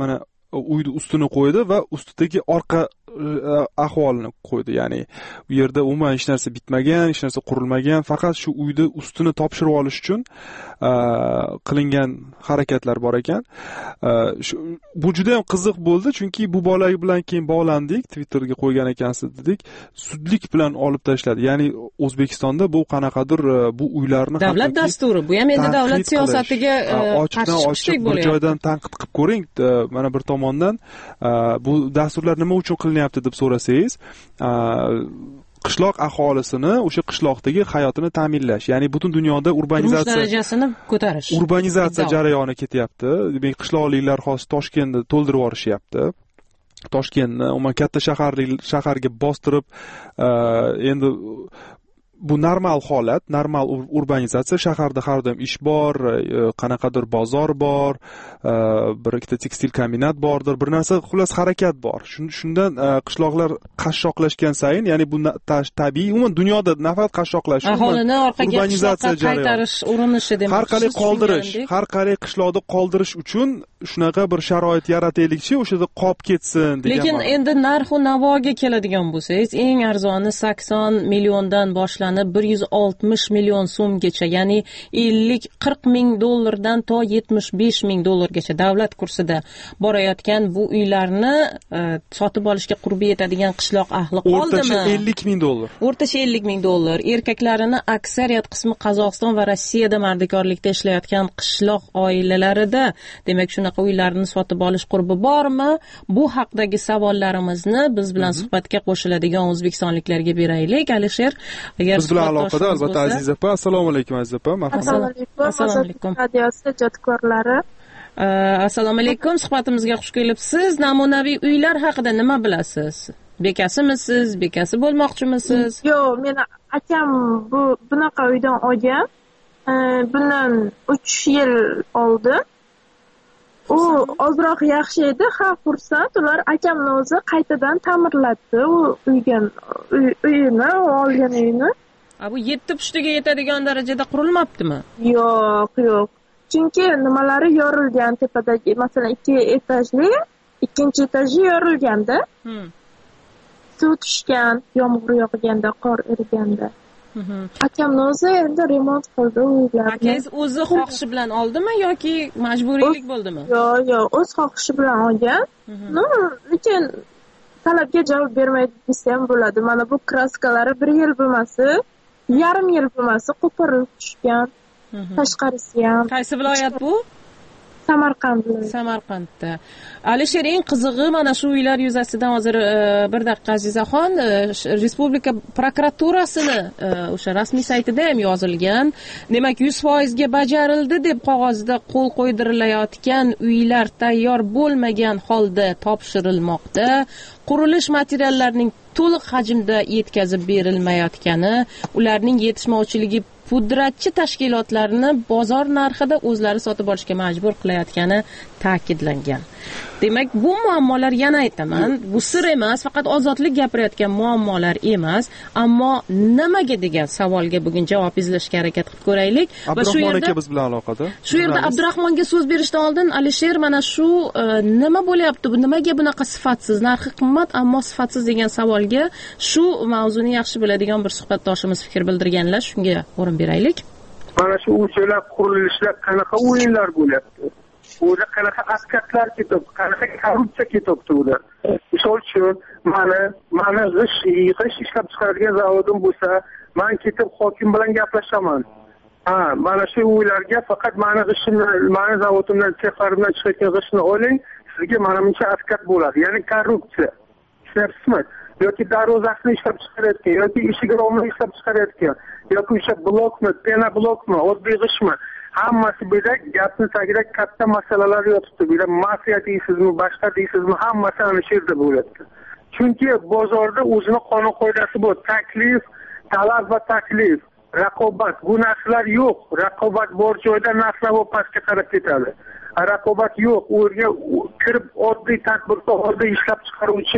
Speaker 7: uyni ustini qo'ydi va ustidagi orqa ahvolini qo'ydi. Ya'ni u yerda umuman hech narsa bitmagan, hech narsa qurilmagan, faqat shu uyni ustini topshirib olish uchun qilingan harakatlar bor ekan. Bu juda ham qiziq bo'ldi, chunki bu bola bilan keyin bog'landik, Twitterga qo'ygan ekansiz dedik, zudlik bilan olib tashladi. Ya'ni O'zbekistonda bu qanaqadir bu uylarni
Speaker 8: davlat dasturi, bu ham endi davlat siyosatiga
Speaker 7: ochiqdan ochiq bir joydan tanqid qilib ko'ring, mana bir tomondan bu dasturlar nima uchun qilinyapti deb so'rasangiz, qishloq aholisini o'sha qishloqdagi hayotini ta'minlash, ya'ni butun dunyoda urbanizatsiya
Speaker 8: darajasini ko'tarish,
Speaker 7: urbanizatsiya jarayoni ketyapti. Demak, qishloqliklar hozir Toshkentni to'ldirib yuborishyapti. Toshkentni umuman katta shaharlik shaharga bostirib, endi bu normal holat, normal urbanizatsiya. Shaharda har doim ish bor, qanaqadir bozor bor, bir ikkita tekstil kombinat bordir, bir narsa, xullas harakat bor. Shundan qishloqlar qashshoqlashgan sayin, ya'ni bu tabiiy, umuman dunyoda nafaqat qashshoqlash,
Speaker 8: aholini orqaga qishloqqa qaytarish urinishi demak.
Speaker 7: Har qalay qoldirish, har qalay qishloqni qoldirish uchun shunaqa bir sharoit yarataylikchi, o'shada qolib ketsin degan.
Speaker 8: Lekin endi narx-u navoga keladigan bo'lsangiz, eng arzoni sakson milliondan boshlanib bir yuz oltmish million so'mgacha, ya'ni ellik qirq ming dollardan to yetmish besh ming dollargacha davlat kursida borayotgan bu uylarni e, sotib olishga qurbi yetadigan qishloq ahli qoldimi?
Speaker 7: O'rtacha ellik ming dollar.
Speaker 8: O'rtacha ellik ming dollar. Erkaklarini aksariyat qismi Qozog'iston va Rossiyada mardikorlikda ishlayotgan qishloq oilalarida, demak shunaqa uylarni sotib olish qurbi bormi? Bu haqdagi savollarimizni biz bilan suhbatga qo'shiladigan o'zbekistonliklarga beraylik. Alisher, agar
Speaker 7: biz bilan aloqada albatta Aziz opa. Assalomu alaykum Aziz opa.
Speaker 11: Assalomu alaykum. Assalomu alaykum. Radiosi ijodkorlari.
Speaker 8: Assalomu alaykum. Suhbatimizga xush kelibsiz. Namunaviy uylar haqida nima bilasiz? Bekasimisiz? Bekasi bo'lmoqchimisiz?
Speaker 11: Yo'q, meni akam bu bunaqa uydan olgan. Bundan uch yil oldin. U ozroq yaxshi edi, ha, xursand. Ular akamni o'zi qaytadan ta'mirlatdi u uygan uyini, olgan uyini.
Speaker 8: A bu yetti pushtiga yetadigan darajada qurilmabdimi?
Speaker 11: Yo'q, yo'q. Chunki nimalari yorilgan, tepadagi, masalan, ikki etajli, ikkinchi etaji yorilganda. Suv tushgan, yomg'ir yog'ganda, qor erganda. Akamni o'zi endi remont qildi uylarni.
Speaker 8: Akangiz o'zi xohishi bilan oldimi yoki majburiylik bo'ldimi?
Speaker 11: Yo'q, yo'q, o'z xohishi bilan olgan. No, lekin talabga javob bermaydi desam bo'ladi. Mana bu kraskalari bir yil bo'lmasi, yarim yil bo'lmasi qo'porilib tushgan. Tashqarisi ham.
Speaker 8: Qaysi viloyat bu?
Speaker 11: Samarqand.
Speaker 8: Samarqandda. Alisher, eng qizig'i mana shu uylar yuzasidan hozir bir daqiqa Azizaxon, Respublika prokuraturasini o'sha rasmiy saytida ham yozilgan. Demak, yuz foiz ga bajarildi deb qog'ozda qo'l qo'ydirilayotgan uylar tayyor bo'lmagan holda topshirilmoqda. Qurilish materiallarining to'liq hajmda yetkazib berilmayotgani, ularning yetishmovchiligi pudratchi tashkilotlarni bozor narxida o'zlari sotib olishga majbur qilayotgani ta'kidlangan. Demak, bu muammolar, yana aytaman, bu sir emas, faqat ozodlik gapirayotgan muammolar emas, ammo nimaga degan savolga bugun javob izlashga harakat qilib ko'raylik.
Speaker 7: Va shu yerda aka biz bilan aloqada.
Speaker 8: Shu yerda Abdurahmonga so'z berishdan oldin Alisher, mana shu e, nima bo'lyapti, bu nimaga bunaqa sifatsiz, narxi qimmat ammo sifatsiz degan savolga shu mavzuni yaxshi biladigan bir suhbatdoshimiz fikr bildirganlar, shunga o'rin beraylik.
Speaker 12: Mana shu uylar, qurilishlar qanaqa o'yinlar bo'lyapti? O'zi qanaqa askatlar ketib, qanaqa korrupsiya ketibdi ular. Misol uchun, mani, mani g'ish, g'ish ishlab chiqaradigan zavodim bo'lsa, men ketib hokim bilan gaplashaman. Ha, mana shu uylarga faqat mani g'ishimni, mani zavodimdan, sefarimdan chiqayotgan g'ishni oling, sizga mana buncha askat bo'ladi. Ya'ni korrupsiya. Tushunasizmi? Yoki darvozasini ishlab chiqarayotgan, yoki eshik romini ishlab chiqarayotgan, yoki o'sha blokmi, pena blokmi, oddiy g'ishmi, hammasi bilan gapni tagida katta masalalar yotibdi. Bu mafiya deysizmi, boshqa deysizmi, hammasi ana shu yerda bo'lyapti. Chunki bozorda o'zini qonun qoidasi bor. Taklif, talab va taklif, raqobat, bu narsalar yo'q. Raqobat bor joyda narxlar pastga qarab ketadi. Raqobat yo'q, u yerga kirib oddiy tadbirkor, oddiy ishlab chiqaruvchi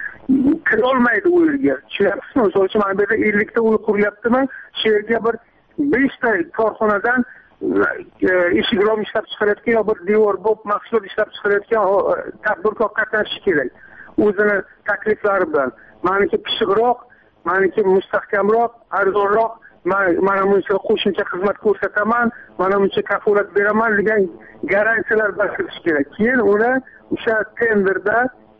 Speaker 12: kirolmaydi u yerga. Tushunyapsizmi? Misol uchun, mana bu yerda ellik ta uy qurilyaptimi, shu yerga bir besh ta korxonadan eshik rom ishlab chiqarayotgan yo bir devor bo'p mahsulot ishlab chiqarayotgan tadbirkor qatnashishi kerak o'zini takliflari bilan. Meniki pishiqroq, meniki mustahkamroq, arzonroq, mana buncha qo'shimcha xizmat ko'rsataman, mana buncha kafolat beraman degan garantiyalar berilishi kerak. Keyin uni o'sha tenderda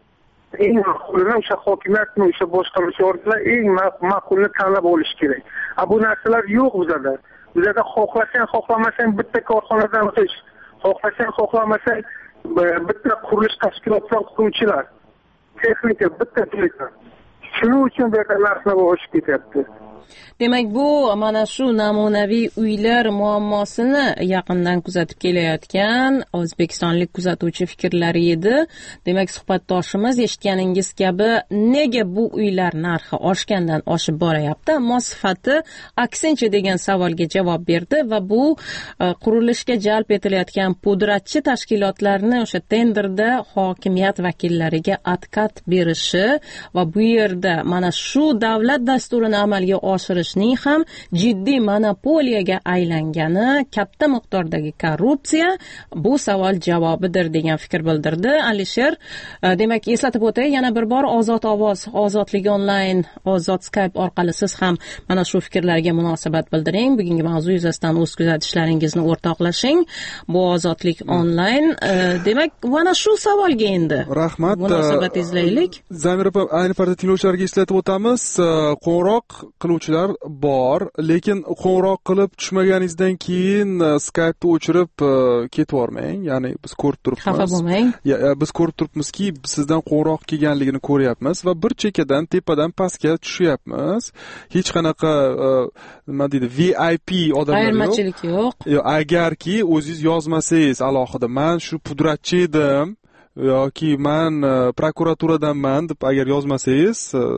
Speaker 12: eng ma'qulini o'sha hokimiyatni o'sha boshqaruvchi organlar eng ma'qulini tanlab olish kerak. A bu narsalar yo'q bizada. Bizada xohlasang, xohlamasang bitta korxonadan qish, xohlasang, xohlamasang bitta qurilish tashkilotidan quruvchilar, texnika bitta tulaysan. Shuning uchun bu yerda narxlar oshib ketyapti.
Speaker 8: Demak, bu mana shu namunaviy uylar muammosini yaqindan kuzatib kelayotgan o'zbekistonlik kuzatuvchi fikrlari edi. Demak, suhbatdoshimiz eshitganingiz kabi nega bu uylar narxi oshgandan oshib borayapti, ammo sifati aksincha degan savolga javob berdi va bu qurilishga jalb etilayotgan pudratchi tashkilotlarni o'sha tenderda hokimiyat vakillariga atkat berishi va bu yerda mana shu davlat dasturini amalga oshirishning ham jiddiy monopoliyaga aylangani, katta miqdordagi korrupsiya bu savol javobidir degan fikr bildirdi Alisher. Demak, eslatib o'tay, yana bir bor Ozod ovoz, Ozodlik onlayn, Ozod Skype orqali siz ham mana shu fikrlarga munosabat bildiring. Bugungi mavzu yuzasidan o'z kuzatishlaringizni o'rtoqlashing. Bu Ozodlik onlayn. Demak, mana shu savolga endi
Speaker 7: rahmat,
Speaker 8: munosabat izlaylik.
Speaker 7: Zamir opa, ayni paytda tinglovchilarga eslatib o'tamiz. Qo'ng'iroq qiluvchilar bor, lekin qo'ng'iroq qilib tushmaganingizdan keyin Skype'ni o'chirib ketib yormang. Ya'ni biz ko'rib turibmiz.
Speaker 8: Xafa bo'lmang.
Speaker 7: Biz ko'rib turibmizki, sizdan qo'ng'iroq kelganligini ko'ryapmiz va bir chekkadan tepadan pastga tushyapmiz. Hech qanaqa nima deydi, V I P odamlar yo'q.
Speaker 8: Ayirmachilik yo'q.
Speaker 7: Yo'q, agarki o'zingiz yozmasangiz alohida, men shu pudratchi edim yoki men prokuraturadanman deb agar yozmasangiz,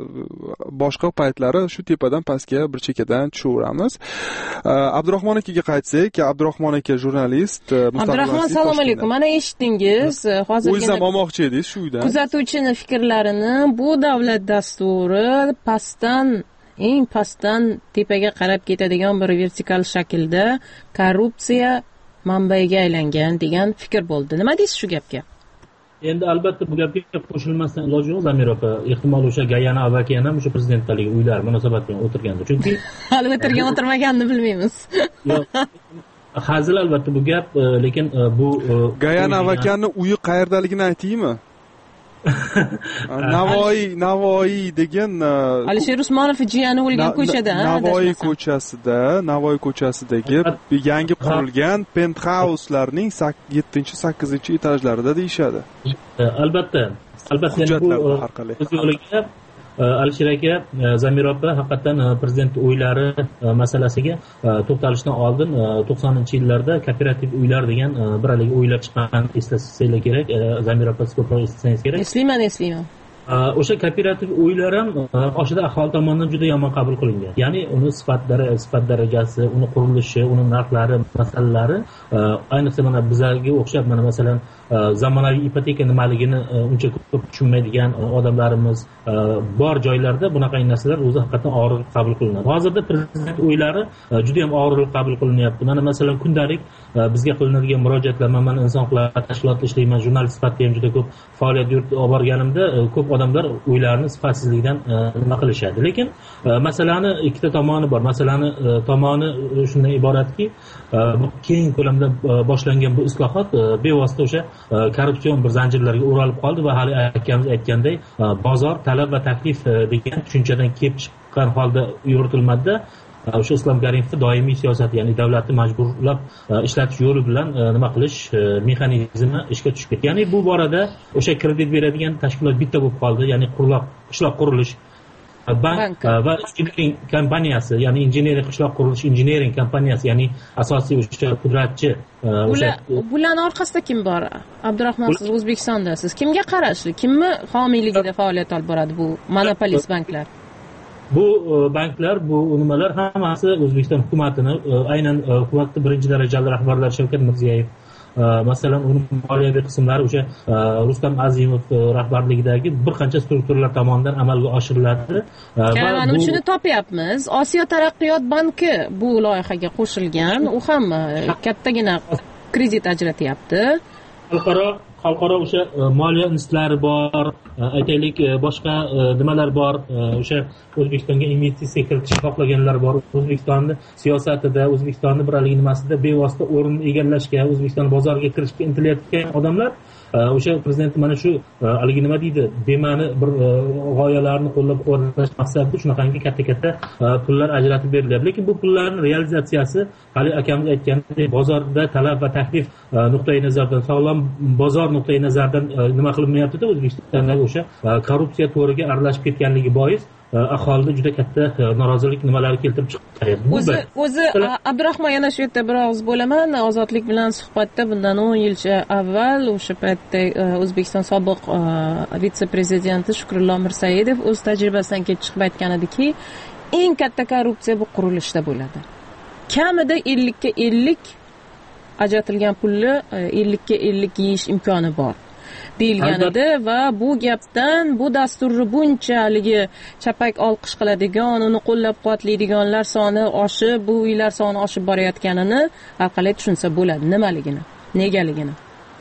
Speaker 7: boshqa paytlari shu tepadan pastga bir chekkadan tushaveramiz. Abdurahmon akaga qaytsak, Abdurahmon aka jurnalist.
Speaker 8: Abdurahmon, assalomu alaykum. Mana eshitdingiz, hozirgina
Speaker 7: o'zingiz ham olmoqchi edingiz shu uydan.
Speaker 8: Kuzatuvchini fikrlarini, bu davlat dasturi pastdan eng pastdan tepaga qarab ketadigan bir vertikal shaklda korrupsiya manbaiga aylangan degan fikr bo'ldi. Nima deysiz shu gapga?
Speaker 13: Endi albatta bu gapga qo'shilmasdan iloji yo'q, Zamir opa. Ehtimol o'sha Gayana Avakian ham o'sha prezidentlik uylar munosabat bilan o'tirgandi. Chunki
Speaker 8: hali o'tirgan o'tirmaganini bilmaymiz.
Speaker 13: Yo'q. Hazil albatta bu gap, lekin bu
Speaker 7: Gayana Avakianning uyi qayerdaligini aytaymi? Navoiy, Navoiy degan
Speaker 8: Alisher Usmonov jiyani o'lgan ko'chada,
Speaker 7: Navoiy ko'chasida, Navoiy ko'chasidagi yangi qurilgan penthouse-larning yettinchi sakkizinchi etajlarida deyshadi.
Speaker 13: Albatta, albatta bu o'z yo'liga Alisher aka, Zamir opa haqiqatan prezident uylari masalasiga to'xtalishdan oldin to'qsoninchi yillarda kooperativ uylar degan bir haligi o'ylab chiqqan eslasanglar kerak. Zamir opa, siz ko'proq eslasangiz kerak.
Speaker 8: Eslayman, eslayman.
Speaker 13: O'sha kooperativ uylar ham oshida aholi tomonidan juda yomon qabul qilingan. Ya'ni uni sifat sifat darajasi, uni qurilishi, uni narxlari masalalari, ayniqsa mana bizlarga o'xshab, mana masalan zamonaviy ipoteka nimaligini uncha ko'p tushunmaydigan odamlarimiz bor joylarda bunaqa narsalar o'zi haqiqatan og'ir qabul qilinadi. Hozirda prezident uylari juda ham og'ir qabul qilinyapti. Mana masalan kundalik bizga qilinadigan murojaatlar, men inson huquqlari tashkilotida ishlayman, jurnalist sifatida ham juda ko'p faoliyat yuritib olib borganimda ko'p odamlar uylarni sifatsizlikdan nima qilishadi. Lekin masalani ikkita tomoni bor. Masalani tomoni shundan iboratki, bu keng ko'lamda boshlangan bu islohot bevosita o'sha korrupsion bir zanjirlarga o'ralib qoldi va hali akamiz aytganday, bozor, talab va taklif degan tushunchadan kelib chiqqan holda yuritilmadi. O'sha Islom Karimovning doimiy siyosati, ya'ni davlatni majburlab ishlatish yo'li bilan nima qilish mexanizmi ishga tushib ketdi. Ya'ni bu borada o'sha kredit beradigan tashkilot bitta bo'lib qoldi, ya'ni qurilish, qishloq qurilish bank va injiniring kompaniyasi, ya'ni injiniring qishloq qurilish injiniring kompaniyasi, ya'ni asosiy o'sha pudratchi.
Speaker 8: Bularning orqasida kim bor? Abdurahmon, siz O'zbekistondasiz. Kimga qarashli, kimni homiyligida faoliyat olib boradi bu monopolist banklar?
Speaker 13: Bu banklar, bu nimalar hammasi O'zbekiston hukumatini, aynan hukumatning birinchi darajali rahbarlari Shavkat Mirziyoyev masalan uni moliyaviy qismlari o'sha Rustam Azimov rahbarligidagi bir qancha strukturalar tomonidan amalga oshiriladi.
Speaker 8: Mana shuni topyapmiz. Osiyo taraqqiyot banki bu loyihaga qo'shilgan, u ham kattagina kredit ajratyapti.
Speaker 13: Xalqaro xalqaro o'sha moliya institutlari bor, aytaylik boshqa nimalar bor, o'sha O'zbekistonga investitsiya kiritishni xohlaganlar bor. O'zbekistonni siyosatida, O'zbekistonni bir haligi nimasida bevosita o'rin egallashga, O'zbekiston bozoriga kirishga intilayotgan odamlar o'sha prezident mana shu haligi nima deydi, bema'ni bir g'oyalarni qo'llab-quvvatlash maqsadida shunaqangi katta-katta pullar ajratib berilyapti. Lekin bu pullarning realizatsiyasi hali akamiz aytgandek bozorda talab va taklif nuqtai nazaridan, sog'lom bozor nuqtai nazaridan nima qilinmayapti-da, O'zbekistondagi o'sha korrupsiya to'riga aralashib ketganligi bois aholida juda katta norozilik nimalari keltirib chiqdi.
Speaker 8: O'zi o'zi Abdurahmon, yana shu yerda bir og'iz bo'laman. Ozodlik bilan suhbatda bundan o'n yilcha avval o'sha paytda O'zbekiston sobiq vitse-prezidenti Shukrullo Mirsaidov o'z tajribasidan kelib chiqib aytgan ediki, eng katta korrupsiya bu qurilishda bo'ladi. Kamida ellikka ellik ajratilgan pulni ellikka ellik yeyish imkoni bor deyilgan edi va bu gapdan bu dasturni bunchalik chapak olqish qiladigan, uni qo'llab-quvvatlaydiganlar soni oshib, bu uylar soni oshib borayotganini haqalay tushunsa bo'ladi, nimaligini, negaligini.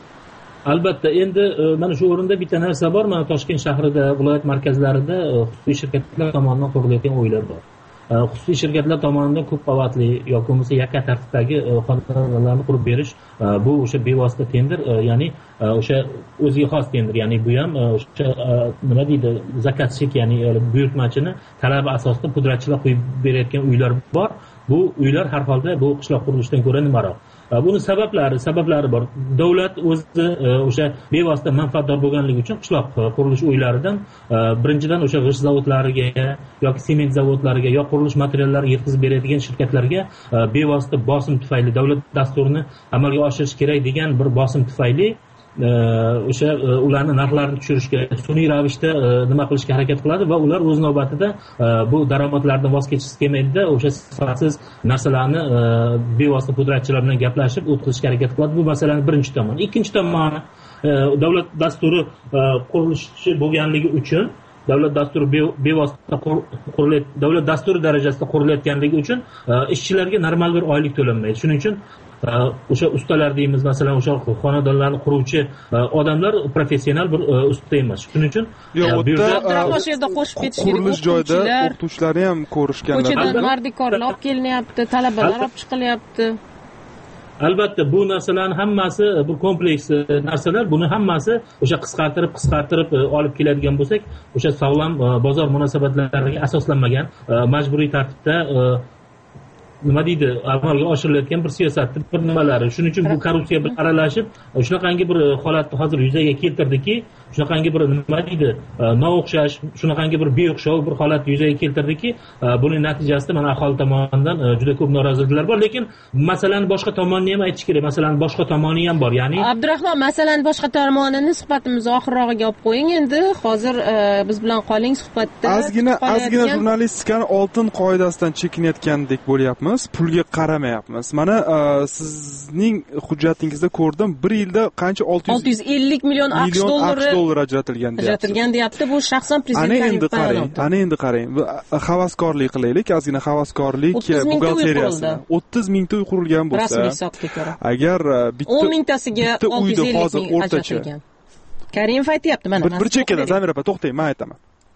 Speaker 13: Albatta, endi mana shu o'rinda bitta narsa bor. Mana Toshkent shahrida, viloyat markazlarida xususiy shirkatlar tomonidan qurilayotgan uylar bor. Xususiy shirkatlar tomonidan ko'p qavatli yoki bo'lmasa yakka tartibdagi xonalarni qurib berish, bu o'sha bevosita tender, ya'ni o'sha o'ziga xos tender, ya'ni bu ham o'sha nima deydi, zakatchik, ya'ni buyurtmachini talabi asosida pudratchilar qo'yib berayotgan uylar bor. Bu uylar har holda bu qishloq qurilishidan ko'ra nimaroq. Buni sabablari, sabablari bor. Davlat o'zi o'sha bevosita manfaatdor bo'lganligi uchun qishloq qurilish uylaridan birinchidan o'sha g'isht zavodlariga yoki sement zavodlariga yoki qurilish materiallari yetkazib beradigan shirkatlarga bevosita bosim tufayli, davlat dasturini amalga oshirish kerak degan bir bosim tufayli o'sha ularni narxlarini tushirishga, sun'iy ravishda nima qilishga harakat qiladi va ular o'z navbatida bu daromadlardan voz kechishga kelmaydida, o'sha sifatsiz narsalarni bevosita pudratchilar bilan gaplashib o'tkazishga harakat qiladi. Bu masalaning birinchi tomoni. Ikkinchi tomoni, davlat dasturi qurilishi bo'lganligi uchun, davlat dasturi bevosita qurilayotgan, davlat dasturi darajasida qurilayotganligi uchun ishchilarga normal bir oylik to'lanmaydi. Shuning uchun o'sha ustalar deymiz, masalan o'sha xonadonlarni quruvchi odamlar professional bir usta emas. Shuning uchun
Speaker 8: bu yerda qo'shib ketish kerak.
Speaker 7: Qurilish joyida o'qituvchilarni ham ko'rishganlar.
Speaker 8: Ko'chadan mardikorlar olib kelinyapti, talabalar olib chiqilyapti.
Speaker 13: Albatta, bu narsalarning hammasi bu kompleks narsalar. Buni hammasi o'sha qisqartirib qisqartirib olib keladigan bo'lsak, o'sha sog'lom bozor munosabatlariga asoslanmagan, majburiy tartibda nima deydi, amalga oshirilayotgan bir siyosatni bir nimalari. Shuning uchun bu korrupsiya bilan aralashib shunaqangi bir holatni hozir yuzaga keltirdiki, shunaqangi bir nima deydi, no'xshash, shunaqangi bir beo'xshov bir holat yuzaga keltirdiki, buning natijasida mana aholi tomonidan juda ko'p noroziliklar bor. Lekin masalani boshqa tomonini ham aytish kerak. Masalan, boshqa tomoni ham bor. Ya'ni
Speaker 8: Abdurahmon, masalan, boshqa tomonini suhbatimiz oxirrog'iga olib qo'ying endi. Hozir biz bilan qoling suhbatda.
Speaker 7: Ozgina ozgina jurnalistikani oltin qoidasidan chekinayotgandek bo'lyapmiz. Pulga qaramayapmiz. Mana sizning hujjatingizda ko'rdim, bir yilda qancha olti yuz
Speaker 8: ellik million AQSh dollari
Speaker 7: dollar ajratilgan deyapti.
Speaker 8: Ajratilgan deyapti. Bu shaxsan prezident
Speaker 7: endi qarang, ana endi qarang. Havaskorlik qilaylik, ozgina havaskorlik buxgalteriyasida. o'ttiz mingta uy qurilgan bo'lsa,
Speaker 8: rasmiy hisobga ko'ra.
Speaker 7: Agar bitta
Speaker 8: o'n mingtasiga olti yuz ellik ming ajratilgan. Karimov aytayapti, mana.
Speaker 7: Bir chekkadan Zamir opa, to'xtang, men aytaman.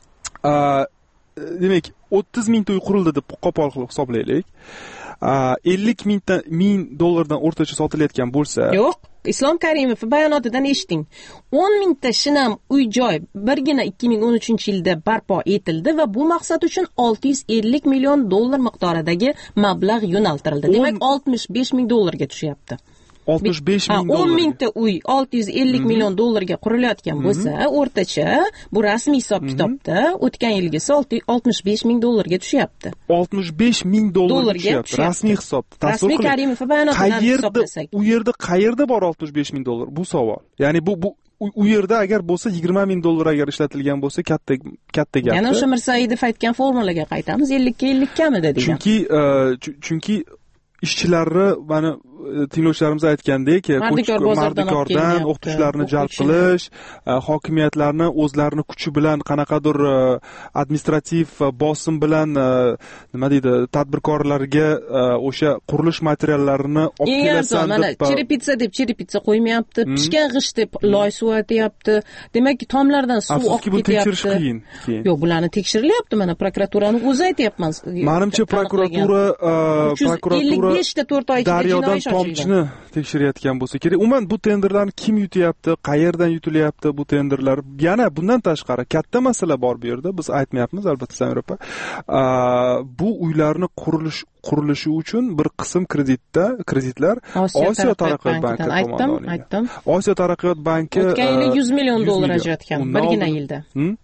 Speaker 7: Demak, o'ttiz mingta uy qurildi deb qo'pol qilib hisoblaylik. ellik mingta ming dollardan o'rtacha sotilayotgan bo'lsa,
Speaker 8: yo'q, Islom Karimov bayonotidan eshiting. o'n mingta shinam uy-joy birgina ikki ming o'n uchinchi yilda barpo etildi va bu maqsad uchun olti yuz ellik million dollar miqdoridagi mablag' yo'naltirildi. Demak, oltmish besh ming dollarga tushyapti.
Speaker 7: oltmish besh ming dollar.
Speaker 8: o'n mingta uy olti yuz ellik million dollarga qurilayotgan bo'lsa, o'rtacha bu rasmiy hisob-kitobda o'tgan yilgisi oltmish besh ming dollarga tushyapti.
Speaker 7: oltmish besh ming dollarga tushyapti. Rasmiy hisobda.
Speaker 8: Rasmiy Karimov bayonotidan hisoblasak.
Speaker 7: U yerda qayerda bor oltmish besh ming dollar? Bu savol. Ya'ni bu bu u yerda agar bo'lsa yigirma ming dollar agar ishlatilgan bo'lsa, katta katta gap.
Speaker 8: Yana o'sha Mirsaidov aytgan formulaga qaytamiz, ellikka ellik kamida degan.
Speaker 7: Chunki chunki ishchilarni mana tinglovchilarimiz aytgandek, mardikordan o'qituvchilarni jalb qilish, hokimiyatlarni o'zlarini kuchi bilan qanaqadir administrativ bosim bilan nima deydi, tadbirkorlarga o'sha qurilish materiallarini olib kelasan deb,
Speaker 8: mana cherepitsa deb cherepitsa qo'ymayapti, pishgan g'isht deb loy suv aytyapti. Demak, tomlardan suv oqib ketyapti.
Speaker 7: qiyin.
Speaker 8: Yo'q, bularni tekshirilyapti, mana prokuraturani o'zi aytyapman.
Speaker 7: Menimcha prokuratura prokuratura
Speaker 8: ellik besh ta to'rt oy ichida
Speaker 7: Daryodan tomchini tekshirayotgan bo'lsa kerak. Umuman bu tenderlarni kim yutyapti, qayerdan yutilyapti bu tenderlar? Yana bundan tashqari katta masala bor bu yerda. Biz aytmayapmiz, albatta Samir opa. Bu uylarni qurilish qurilishi uchun bir qism kreditda kreditlar Osiyo taraqqiyot banki tomonidan
Speaker 8: aytdim, aytdim.
Speaker 7: Osiyo taraqqiyot banki
Speaker 8: o'tgan yili yuz million dollar ajratgan, birgina yilda.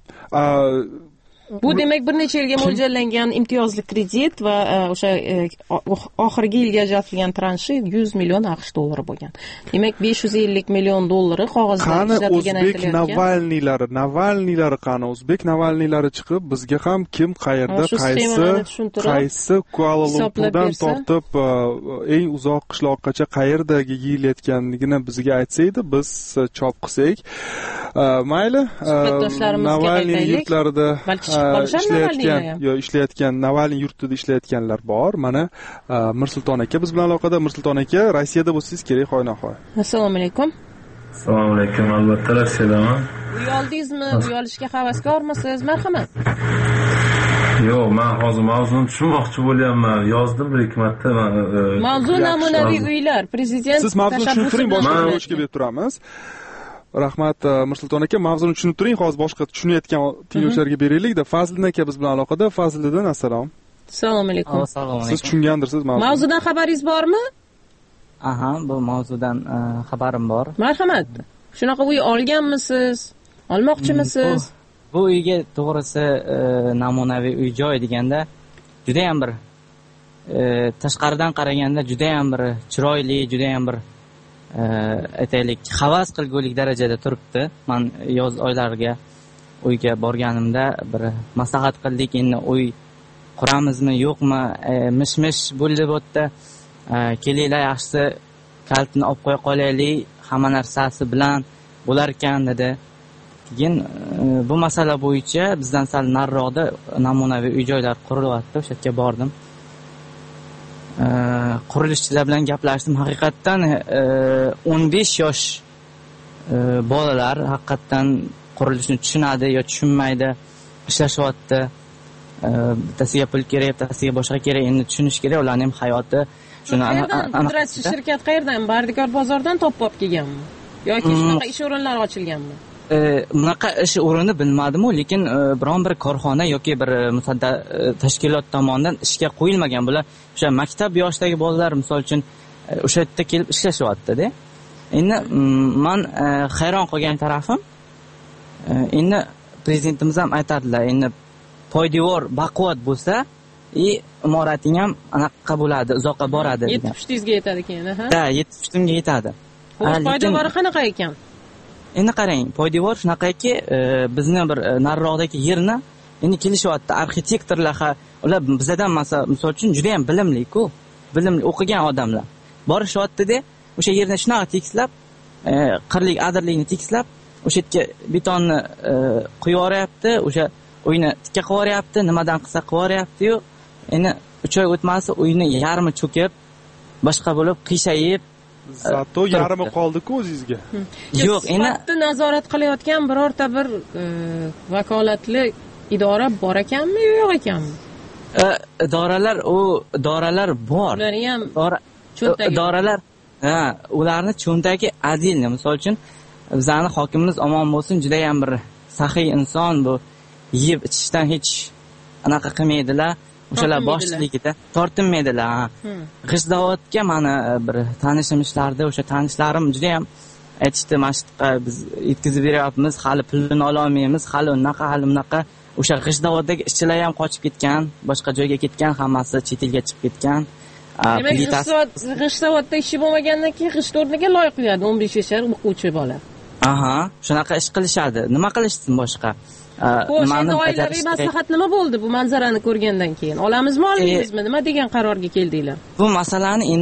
Speaker 8: Bu demak bir necha yilga mo'ljallangan imtiyozli kredit va o'sha oxirgi yilga ajratilgan transhi yuz million AQSh dollari bo'lgan. Demak besh yuz ellik million dollari qog'ozda ishlatilgan aytilyapti.
Speaker 7: O'zbek Navalniylari, Navalniylari qani? O'zbek Navalniylari chiqib bizga ham kim qayerda qaysi qaysi Kuala Lumpurdan tortib eng uzoq qishloqqacha qayerdagi yeyilayotganligini bizga aytsa edi, biz chop qilsak. Mayli, Navalniy yurtlarida ishlayotgan yo ishlayotgan Navalniy yurtida ishlayotganlar bor. Mana Mirsulton aka biz bilan aloqada. Mirsulton aka, Rossiyada bo'lsangiz kerak, xoynahoy.
Speaker 8: Assalomu alaykum.
Speaker 14: Assalomu alaykum, albatta Rossiyadaman.
Speaker 8: Uy oldingizmi? Uy olishga havaskormisiz? Marhamat.
Speaker 14: Yo'q, men hozir mavzuni tushunmoqchi bo'lyapman. Yozdim bir ikki marta.
Speaker 8: Mavzu namunaviy uylar. Prezident
Speaker 7: siz mavzuni tushuntiring, boshqa o'chga berib turamiz. Rahmat Mirsulton aka, mavzuni tushunib turing, hozir boshqa tushunayotgan tinglovchilarga beraylik-da. Fazliddin aka biz bilan aloqada. Fazliddin, assalom.
Speaker 15: Assalomu alaykum.
Speaker 7: Siz tushungandirsiz mavzuni.
Speaker 8: Mavzudan xabaringiz bormi?
Speaker 15: Aha, bu mavzudan xabarim bor.
Speaker 8: Marhamat. Shunaqa uy olganmisiz? Olmoqchimisiz?
Speaker 15: Bu uyga to'g'risi namunaviy uy joy deganda juda ham bir tashqaridan qaraganda juda ham bir chiroyli, juda ham bir aytaylik havas qilgulik darajada turibdi. Men yoz oylariga uyga borganimda bir maslahat qildik, endi uy quramizmi yo'qmi, mish-mish bo'ldi bu yerda. Kelinglar, yaxshisi kaltini olib qo'ya qolaylik, hamma narsasi bilan bo'lar ekan dedi. Keyin bu masala bo'yicha bizdan sal nariroqda namunaviy uy-joylar qurilyapti, o'sha yerga bordim. Qurilishchilar bilan gaplashdim. Haqiqatdan o'n besh yosh bolalar haqiqatdan qurilishni tushunadi yo tushunmaydi, ishlashyapti. Bittasiga pul kerak, bittasiga boshqa kerak, endi tushunish kerak, ularning ham hayoti. Shuni
Speaker 8: qudratchi shirkat qayerdan? Bardikor bozordan topib olib kelganmi? Yoki shunaqa ish o'rinlari ochilganmi?
Speaker 15: Bunaqa ish o'rini bilmadim-u, lekin biron bir korxona yoki bir musadda tashkilot tomonidan ishga qo'yilmagan. Bular o'sha maktab yoshidagi bolalar misol uchun o'sha yerda kelib ishlashyapti-da. Endi men hayron qolgan tarafim, endi prezidentimiz ham aytadilar, endi poydevor baquvvat bo'lsa, и imorating ham anaqa bo'ladi, uzoqqa boradi degan.
Speaker 8: yetti futingizga yetadi keyin, ha?
Speaker 15: Da, yetti futimga yetadi.
Speaker 8: Poydevori qanaqa ekan?
Speaker 15: Endi qarang, poydevor shunaqaki, bizni bir nariroqdagi yerni endi kelishyapti arxitektorlar, ular bizdan misol uchun juda ham bilimli-ku, bilimli o'qigan odamlar. Borishyapti-da, o'sha yerni shunaqa tekislab, qirlik, adirlikni tekislab, o'sha yerga betonni quyib yuboryapti, o'sha uyni tikka qilib yuboryapti, nimadan qilsa qilib yuboryapti-yu, endi uch oy o'tmasa uyni yarmi cho'kib, boshqa bo'lib qiyshayib,
Speaker 7: zato yarmi qoldi-ku o'zingizga.
Speaker 8: Yo'q, endi sifatni nazorat qilayotgan birorta bir vakolatli idora bor ekanmi, yo'q ekanmi?
Speaker 15: Idoralar, u idoralar bor.
Speaker 8: Ularni ham
Speaker 15: idoralar, ha, ularni cho'ntagi adilni. Misol uchun, bizning hokimimiz omon bo'lsin, juda ham bir saxiy inson bu. Yeb ichishdan hech anaqa qilmaydilar. O'shalar boshchiligida tortinmaydilar. G'ishzavodga meni bir tanishim ishlardi, o'sha tanishlarim juda ham aytishdi, "Mashqqa biz yetkazib beryapmiz, hali pulini ola olmaymiz, hali unaqa, hali bunaqa." O'sha g'ishdavoddagi ishchilar ham qochib ketgan, boshqa joyga ketgan, hammasi chet elga chiqib ketgan.
Speaker 8: Demak, g'ishzavodda ishi bo'lmagandan keyin g'isht o'rniga loy qo'yadi o'n besh yashar o'quvchi bola.
Speaker 15: Aha, shunaqa ish qilishadi. Nima qilishsin boshqa?
Speaker 8: Xo'sh, endi oilaviy maslahat nima bo'ldi bu manzarani ko'rgandan keyin? Olamizmi, olmaymizmi? Nima degan qarorga keldinglar?
Speaker 15: Bu masalani endi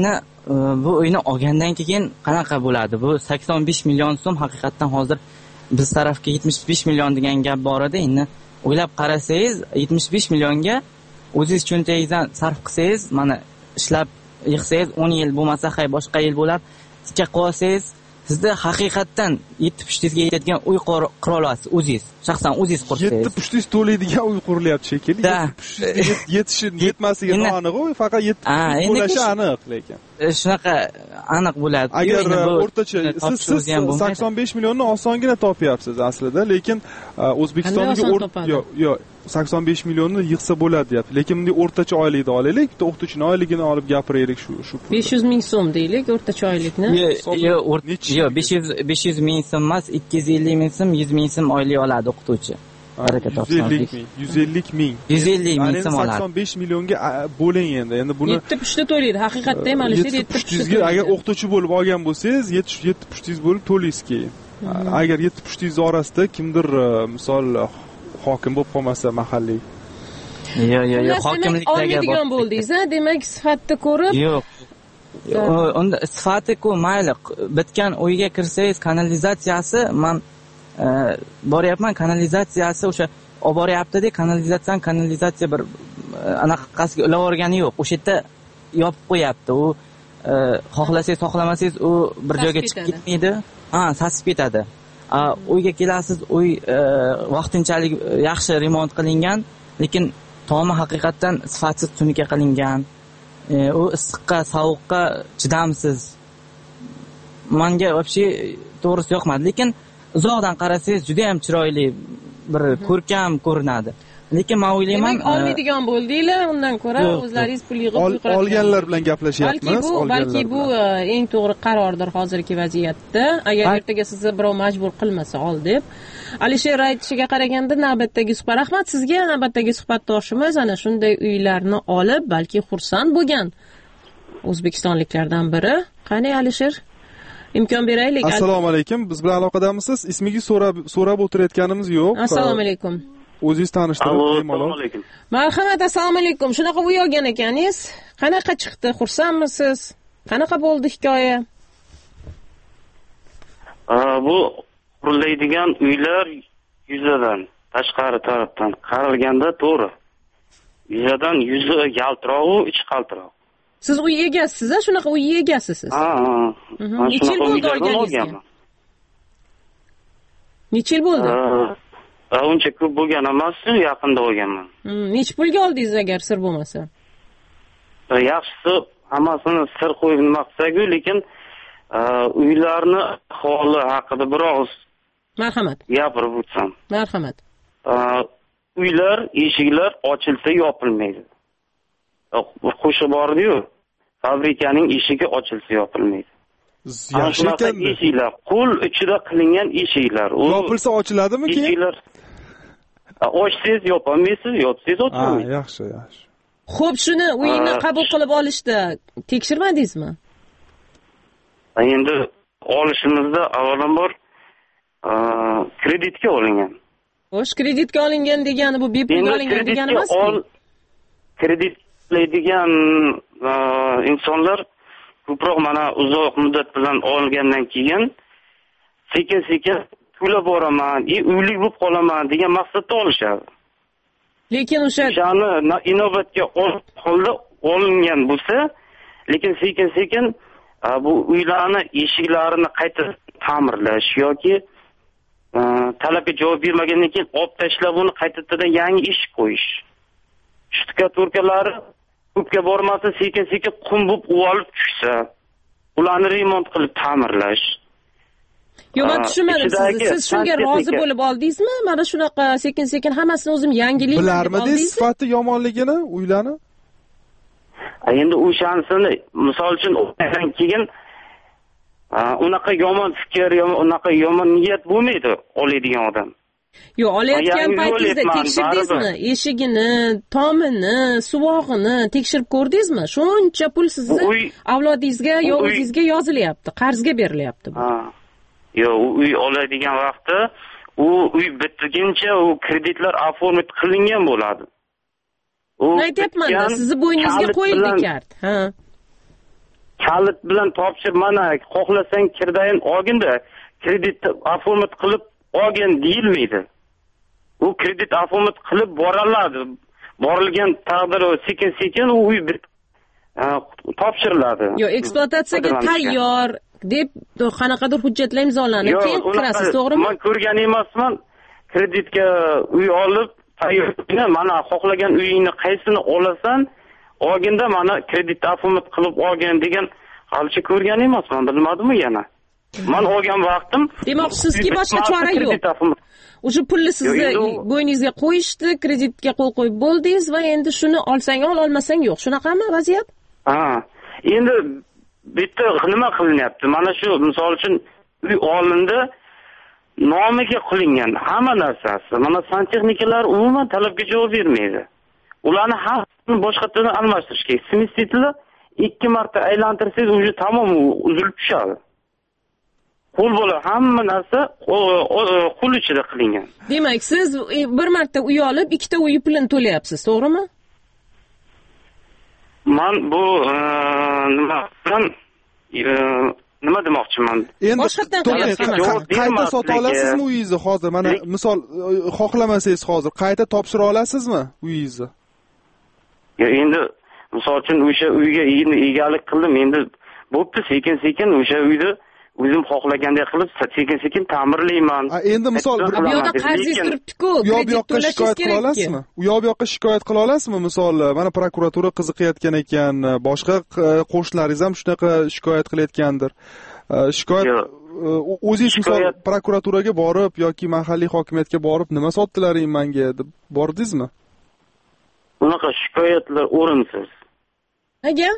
Speaker 15: bu uyni olgandan keyin qanaqa bo'ladi? Bu sakson besh million so'm haqiqatan hozir biz tarafga yetmish besh million degan gap bor edi. Endi o'ylab qarasangiz, yetmish besh millionga o'zingiz cho'ntagingizdan sarf qilsangiz, mana ishlab yig'sangiz o'n yil bo'lmasa, hay boshqa yil bo'lib tikka qolsangiz, sizda haqiqatan yetti pushtingizga yetadigan uy qura olasiz o'zingiz. Shaxsan o'zingiz qursangiz. yetti pushtingiz to'laydigan uy qurilyapti shekilli. yetishi yetmasligi aniq, faqat yetti to'lashi aniq lekin. Shunaqa aniq bo'ladi.
Speaker 7: Agar o'rtacha siz sakson besh millionni osongina topyapsiz aslida, lekin O'zbekistonga yo'q, yo'q, sakson besh millionni yig'sa bo'ladi deyapti. Lekin bunday o'rtacha oylikni olaylik, bitta o'qituvchining oyligini olib gapiraylik shu shu.
Speaker 8: besh yuz ming so'm deylik o'rtacha oylikni.
Speaker 15: Yo'q, yo'q, besh yuz besh yuz ming so'm emas, ikki yuz ellik ming so'm, yuz ming so'm oylik oladi o'qituvchi. Baraka topsin.
Speaker 7: yuz ellik ming.
Speaker 15: yuz ellik ming so'm oladi.
Speaker 7: sakson besh millionga bo'ling endi. Endi buni
Speaker 8: yetti pushti to'laydi. Haqiqatda ham Alisher yetti pushti.
Speaker 7: Agar o'qituvchi bo'lib olgan bo'lsangiz, yetti pushtingiz bo'lib to'laysiz keyin. Agar yetti pushtingiz orasida kimdir misol hokim bo'lib qolmasa mahalliy.
Speaker 15: Yo'q, yo'q, yo'q, hokimlikdagi
Speaker 8: olmaydigan bo'ldingiz, a? Demak, sifatni ko'rib.
Speaker 15: Yo'q. Unda sifati-ku mayli, bitgan uyga kirsangiz, kanalizatsiyasi men boryapman, kanalizatsiyasi o'sha olib boryapti-da, kanalizatsiyadan kanalizatsiya bir anaqasiga ulab o'rgani yo'q. O'sha yerda yopib qo'yapti. U xohlasangiz, xohlamasangiz u bir joyga chiqib ketmaydi. Ha, sasib ketadi. Uyga kelasiz, uy vaqtinchalik yaxshi remont qilingan, lekin tomi haqiqatan sifatsiz tunuka qilingan. U issiqqa, sovuqqa chidamsiz. Menga вообще to'g'risi yoqmadi, lekin uzoqdan qarasangiz juda ham chiroyli, bir ko'rkam ko'rinadi. Lekin men o'ylayman,
Speaker 8: olmaydigan bo'ldinglar, undan ko'ra o'zlaringiz pul yig'ib
Speaker 7: qo'yib olganlar bilan gaplashyapmiz.
Speaker 8: Balki bu eng to'g'ri qarordir hozirgi vaziyatda. Agar ertaga sizni birov majbur qilmasa ol deb. Alisher aytishiga qaraganda navbatdagi suhbat. Rahmat sizga. Navbatdagi suhbatdoshimiz ana shunday uylarni olib, balki xursand bo'lgan o'zbekistonliklardan biri. Qani Alisher? Imkon beraylik.
Speaker 7: Assalomu alaykum. Biz bilan aloqadamisiz? Ismingiz so'rab so'rab o'tirayotganimiz yo'q.
Speaker 8: Assalomu alaykum.
Speaker 7: O'zingiz tanishtirib
Speaker 3: Assalomu alaykum.
Speaker 8: Marhamat, assalomu alaykum. Shunaqa uy olgan ekaningiz? Qanaqa chiqdi? Xursandmisiz? Qanaqa bo'ldi hikoya?
Speaker 3: Bu quriladigan uylar yuzadan, tashqari tarafdan qaralganda to'g'ri. Yuzadan yuzi yaltiroq, ichi qaltiroq.
Speaker 8: Siz uy egasiz, a? Shunaqa uy egasiz siz.
Speaker 3: Ha, ha.
Speaker 8: Necha yil bo'ldi olganingizga? Necha yil bo'ldi?
Speaker 3: Uncha ko'p bo'lgan emas, yaqinda olganman.
Speaker 8: Necha pulga oldingiz agar sir bo'lmasa?
Speaker 3: Yaxshisi hammasini sir qo'yib nima qilsak-ku, lekin uylarni holi haqida biroz
Speaker 8: marhamat
Speaker 3: gapirib o'tsam.
Speaker 8: Marhamat.
Speaker 3: Uylar, eshiklar ochilsa yopilmaydi. Qo'shib bordi-yu, fabrikaning eshigi ochilsa yopilmaydi.
Speaker 7: Yaxshi ekan.
Speaker 3: Eshiklar, qo'l ichida qilingan eshiklar.
Speaker 7: Yopilsa ochiladimi keyin?
Speaker 3: Eshiklar ochsangiz yopolmaysiz, yopsangiz ochilmaydi.
Speaker 7: Ha, yaxshi, yaxshi.
Speaker 8: Xo'p, shuni uyni qabul qilib olishda tekshirmadingizmi?
Speaker 3: Endi olishimizda avvalambor kreditga olingan.
Speaker 8: Xo'sh, kreditga olingan degani bu bepulga olingan degani emasmi?
Speaker 3: Kreditlaydigan insonlar ko'proq mana uzoq muddat bilan olgandan keyin sekin-sekin to'lab boraman, uylik bo'lib qolaman degan maqsadda olishadi.
Speaker 8: Lekin o'sha
Speaker 3: shani inobatga holda olingan bo'lsa, lekin sekin-sekin bu uylarni eshiklarini qayta ta'mirlash yoki talabga javob bermagandan keyin olib tashlab uni qaytadan yangi eshik qo'yish. Shtukaturkalari ko'pga bormasa, sekin-sekin qum bo'lib uvalib tushsa, ularni remont qilib ta'mirlash.
Speaker 8: Yo'q, men tushunmadim sizni. Siz shunga rozi bo'lib oldingizmi? Mana shunaqa sekin-sekin hammasini o'zim yangilik deb oldingizmi?
Speaker 7: Bilarmidingiz sifati yomonligini uylarni?
Speaker 3: Endi o'shansini misol uchun o'tgan keyin unaqa yomon fikr, unaqa yomon niyat bo'lmaydi oladigan odam.
Speaker 8: Yo'q, olayotgan paytingizda tekshirdingizmi? Eshigini, tomini, suvog'ini tekshirib ko'rdingizmi? Shuncha pul sizni avlodingizga yo o'zingizga yozilyapti, qarzga berilyapti bu.
Speaker 3: Yo'q, uy oladigan vaqtda u uy bitguncha u kreditlar oformit qilingan bo'ladi.
Speaker 8: Aytyapman-da, sizni bo'yningizga qo'yildi kart. Ha.
Speaker 3: kalit bilan topshir, mana xohlasang kirdayin olginda, kredit oformat qilib olgin deyilmaydi. U kredit oformat qilib boriladi. Borilgan taqdirda sekin-sekin u uy bir topshiriladi.
Speaker 8: Yo'q, ekspluatatsiyaga tayyor deb qanaqadir hujjatlar imzolanib, keyin kirasiz, to'g'rimi?
Speaker 3: Men ko'rgan emasman. Kreditga uy olib, tayyorligini, mana xohlagan uyingni qaysini olasan, olginda mana kredit oformat qilib olgan degan halicha ko'rgan emasman, bilmadimmi yana. Men olgan vaqtim,
Speaker 8: demoqchisizki, boshqa chora yo'q. O'sha pulni sizni bo'yningizga qo'yishdi, kreditga qo'l qo'yib bo'ldingiz va endi shuni olsang ol, olmasang yo'q. Shunaqami vaziyat?
Speaker 3: Ha, endi bitta nima qilinyapti? Mana shu misol uchun uy olindi, nomiga qilingan hamma narsasi. Mana santexnikalar umuman talabga javob bermaydi. Ularni hammasini boshqalardan almashtirish kerak. Smestitlar ikki marta aylantirsangiz, uje tamom uzilib tushadi. Qo'l bola hamma narsa qo'l ichida qilingan.
Speaker 8: Demak, siz bir marta uy olib, ikkita uy pulini to'layapsiz, to'g'rimi?
Speaker 3: Men bu nima bilan nima demoqchiman?
Speaker 7: Endi qayta sota olasizmi uyingizni hozir? Mana misol xohlamasangiz hozir qayta topshira olasizmi uyingizni?
Speaker 3: Yo, endi misol uchun o'sha uyga egalik qildim, endi bo'pti, sekin-sekin o'sha uyni o'zim xohlagandek qilib sekin-sekin ta'mirlayman.
Speaker 7: Endi misol
Speaker 8: bu yoqda qarzingiz turibdi-ku,
Speaker 7: u yoqqa shikoyat qila olasizmi? U yoqqa shikoyat qila olasizmi? Misol, mana prokuratura qiziqayotgan ekan, boshqa qo'shnilaringiz ham shunaqa shikoyat qilayotgandir. Shikoyat o'zingiz misol prokuraturaga borib yoki mahalliy hokimiyatga borib, nima sotdilaring menga deb bordingizmi?
Speaker 3: Unaqa shikoyatlar o'rinsiz.
Speaker 8: Nega?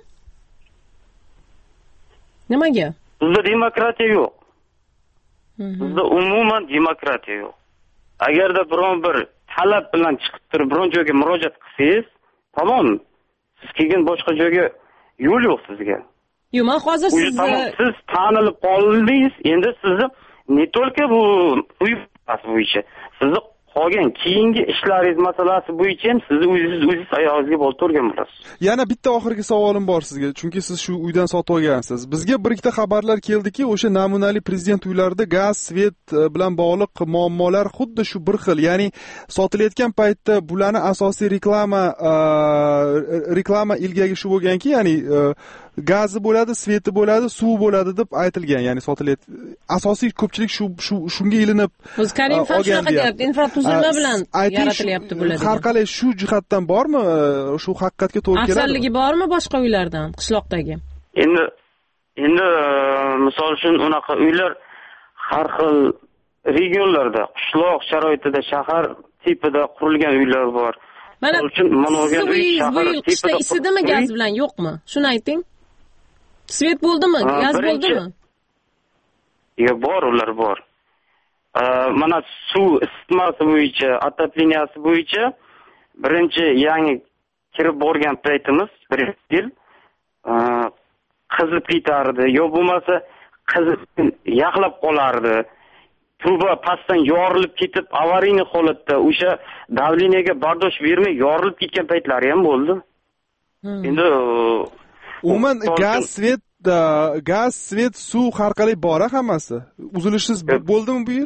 Speaker 8: Nimaga?
Speaker 3: Bizda demokratiya yo'q. Bizda umuman demokratiya yo'q. Agarda biron bir talab bilan chiqib turib, biron joyga murojaat qilsangiz, tamom. Siz kelgan boshqa joyga yo'l yo'q sizga.
Speaker 8: Yo'q, men hozir sizni
Speaker 3: siz tanilib qoldingiz, endi sizni ne только bu uy bo'yicha, sizni qolgan keyingi ishlaringiz masalasi bo'yicha ham sizni o'zingiz o'zingiz oyog'ingizga bo'lib turgan bo'lasiz.
Speaker 7: Yana bitta oxirgi savolim bor sizga, chunki siz shu uydan sotib olgansiz. Bizga bir ikkita xabarlar keldiki, o'sha namunali prezident uylarida gaz, svet bilan bog'liq muammolar xuddi shu bir xil. Ya'ni sotilayotgan paytda bularni asosiy reklama reklama ilgagi shu bo'lganki, ya'ni gazi bo'ladi, sveti bo'ladi, suvi bo'ladi deb aytilgan. Ya'ni sotilayotgan asosiy ko'pchilik shu shunga ilinib
Speaker 8: o'z Karim ham shunaqa deyapti, infratuzilma bilan yaratilyapti bular.
Speaker 7: Har qalay shu jihatdan bormi? Shu haqiqatga to'g'ri keladi.
Speaker 8: Afzalligi bormi boshqa uylardan, qishloqdagi?
Speaker 3: Endi endi misol uchun unaqa uylar har xil regionlarda, qishloq sharoitida, shahar tipida qurilgan uylar bor.
Speaker 8: Mana uchun monogen uy shahar tipida isidimi, gaz bilan yo'qmi? Shuni ayting. Svet bo'ldimi, gaz bo'ldimi?
Speaker 3: Yo'q, bor, ular bor. Mana suv isitmasi bo'yicha, otopleniyasi bo'yicha birinchi yangi kirib borgan paytimiz bir yil qizib ketardi, yo bo'lmasa qizib yaxlab qolardi. Truba pastdan yorilib ketib, avariyniy holatda o'sha davleniyaga bardosh bermay yorilib ketgan paytlari ham bo'ldi. Endi
Speaker 7: umuman gaz, svet, gaz, svet, suv har qalay bor hammasi. Uzilishsiz bo'ldimi bu yil?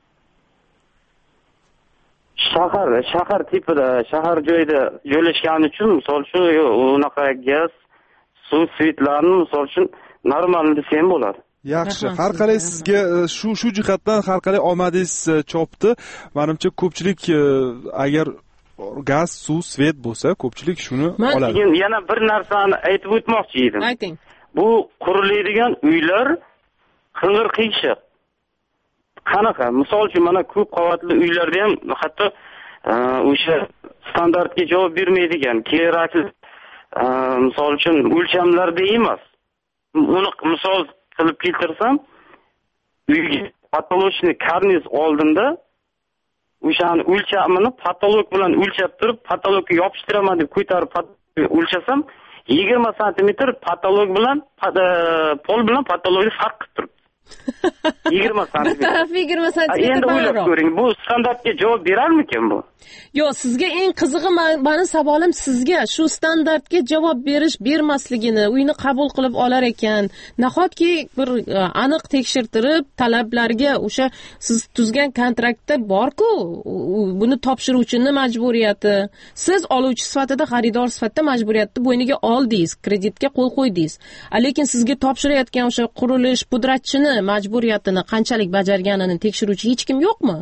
Speaker 3: Shahar, shahar tipida, shahar joyida joylashgani uchun, misol uchun, unaqa gaz, suv, svetlarni misol uchun normal desam bo'ladi.
Speaker 7: Yaxshi. Har qalay sizga shu shu jihatdan har qalay omadingiz chopdi. Menimcha ko'pchilik agar gaz, suv, svet bo'lsa, ko'pchilik shuni oladi.
Speaker 3: Men yana bir narsani aytib o'tmoqchi edim.
Speaker 8: Ayting.
Speaker 3: Bu quriladigan uylar qing'ir qiyshiq. Qanaqa? Misol uchun mana ko'p qavatli uylarda ham hatto o'sha standartga javob bermaydigan, kerakli misol uchun o'lchamlarda emas. Uni misol qilib keltirsam, uyga patolochni karniz oldimda o'shani o'lchamini patolog bilan o'lchab turib, patologga yopishtiraman deb ko'tarib o'lchasam, yigirma santimetr patolog bilan pol bilan patologni farq qilib turibdi. yigirma santimetr.
Speaker 8: Bir tarafi yigirma santimetr
Speaker 3: endi o'ylab
Speaker 8: balandroq.
Speaker 3: ko'ring, bu standartga javob berarmikin bu?
Speaker 8: Yo'q, sizga eng qizig'i mani savolim sizga shu standartga javob berish bermasligini, uyni qabul qilib olar ekan, nahotki bir aniq tekshirtirib talablarga o'sha siz tuzgan kontraktda bor-ku, buni topshiruvchini majburiyati, siz oluvchi sifatida, xaridor sifatida majburiyatni bo'yniga oldingiz, kreditga qo'l qo'ydingiz. Lekin sizga topshirayotgan o'sha qurilish pudratchini majburiyatini qanchalik bajarganini tekshiruvchi hech kim yo'qmi?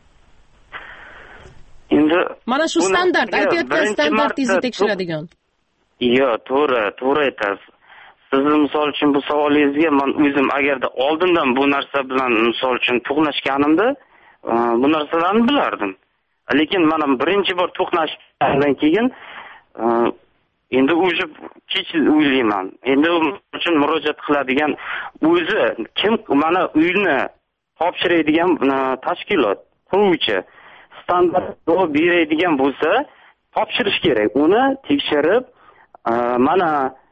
Speaker 3: Endi
Speaker 8: mana shu standart, aytayotgan standartingizni tekshiradigan.
Speaker 3: Yo'q, to'g'ri, to'g'ri aytasiz. Sizni misol uchun bu savolingizga men o'zim agarda oldindan bu narsa bilan misol uchun to'qnashganimda, bu narsalarni bilardim. Lekin mana birinchi bor to'qnashgandan keyin endi o'zi kech o'ylayman. Endi uchun murojaat qiladigan o'zi kim, mana uyni topshiradigan tashkilot, quruvchi standart javob beradigan bo'lsa, topshirish kerak. Uni tekshirib, mana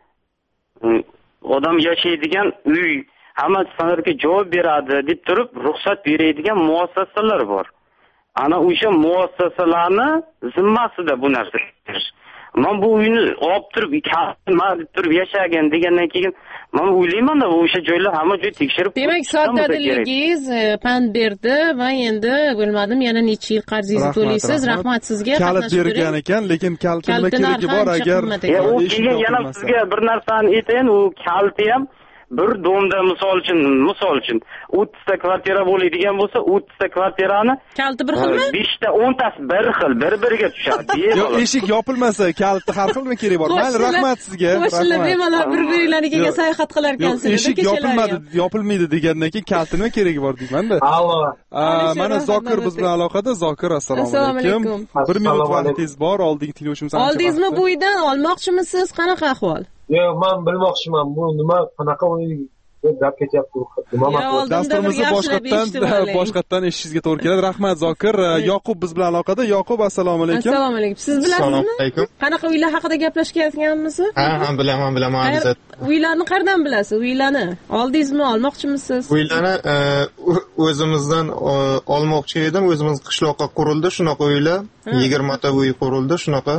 Speaker 3: odam yashaydigan uy hamma standartga javob beradi deb turib ruxsat beradigan muassasalar bor. Ana o'sha muassasalarni zimmasida bu narsa. Men bu uyni olib turib, kaltma deb turib yashagan degandan keyin men o'ylayman-da, o'sha joylar hamma joy tekshirib.
Speaker 8: Demak, soddadiligingiz pand berdi va endi bilmadim, yana necha yil qarzingizni to'laysiz. Rahmat sizga.
Speaker 7: Kalit bergan ekan, lekin kaltni nima keragi bor agar
Speaker 3: u keyin yana sizga bir narsani aytayin, u kalti ham bir domda misol uchun, misol uchun o'ttizta kvartira bo'ladigan bo'lsa, o'ttizta kvartirani
Speaker 8: kalti bir xilmi?
Speaker 3: beshta, o'ntasi bir xil, bir-biriga tushadi.
Speaker 7: Yo'q, eshik yopilmasa, kalti har xilmi kerak bor. Mayli, rahmat sizga.
Speaker 8: Qo'shnilar bemalol bir-birlariga sayohat qilar ekansiz.
Speaker 7: Eshik yopilmadi, yopilmaydi degandan keyin kalti nima keragi bor deyman-da.
Speaker 16: Allo.
Speaker 7: Mana Zokir biz bilan aloqada. Zokir, assalomu alaykum. bir minut vaqtingiz bor, oldingi tinglovchimiz ancha.
Speaker 8: Oldingizmi bu uydan olmoqchimisiz? Qanaqa ahvol?
Speaker 16: Yo'q, men bilmoqchiman, bu nima, qanaqa uy deb gap ketyapti. Nima maqsad?
Speaker 7: Dasturimizni boshqatdan boshqatdan eshitishingizga to'g'ri keladi. Rahmat Zokir. Yoqub biz bilan aloqada. Yoqub, assalomu alaykum.
Speaker 8: Assalomu alaykum. Siz bilasizmi? Qanaqa uylar haqida gaplashayotganimiz?
Speaker 17: Ha, ha, bilaman, bilaman.
Speaker 8: Uylarni qayerdan bilasiz? Uylarni oldingizmi, olmoqchimisiz?
Speaker 17: Uylarni o'zimizdan olmoqchi edim. O'zimiz qishloqqa qurildi, shunaqa uylar. yigirma ta uy qurildi, shunaqa.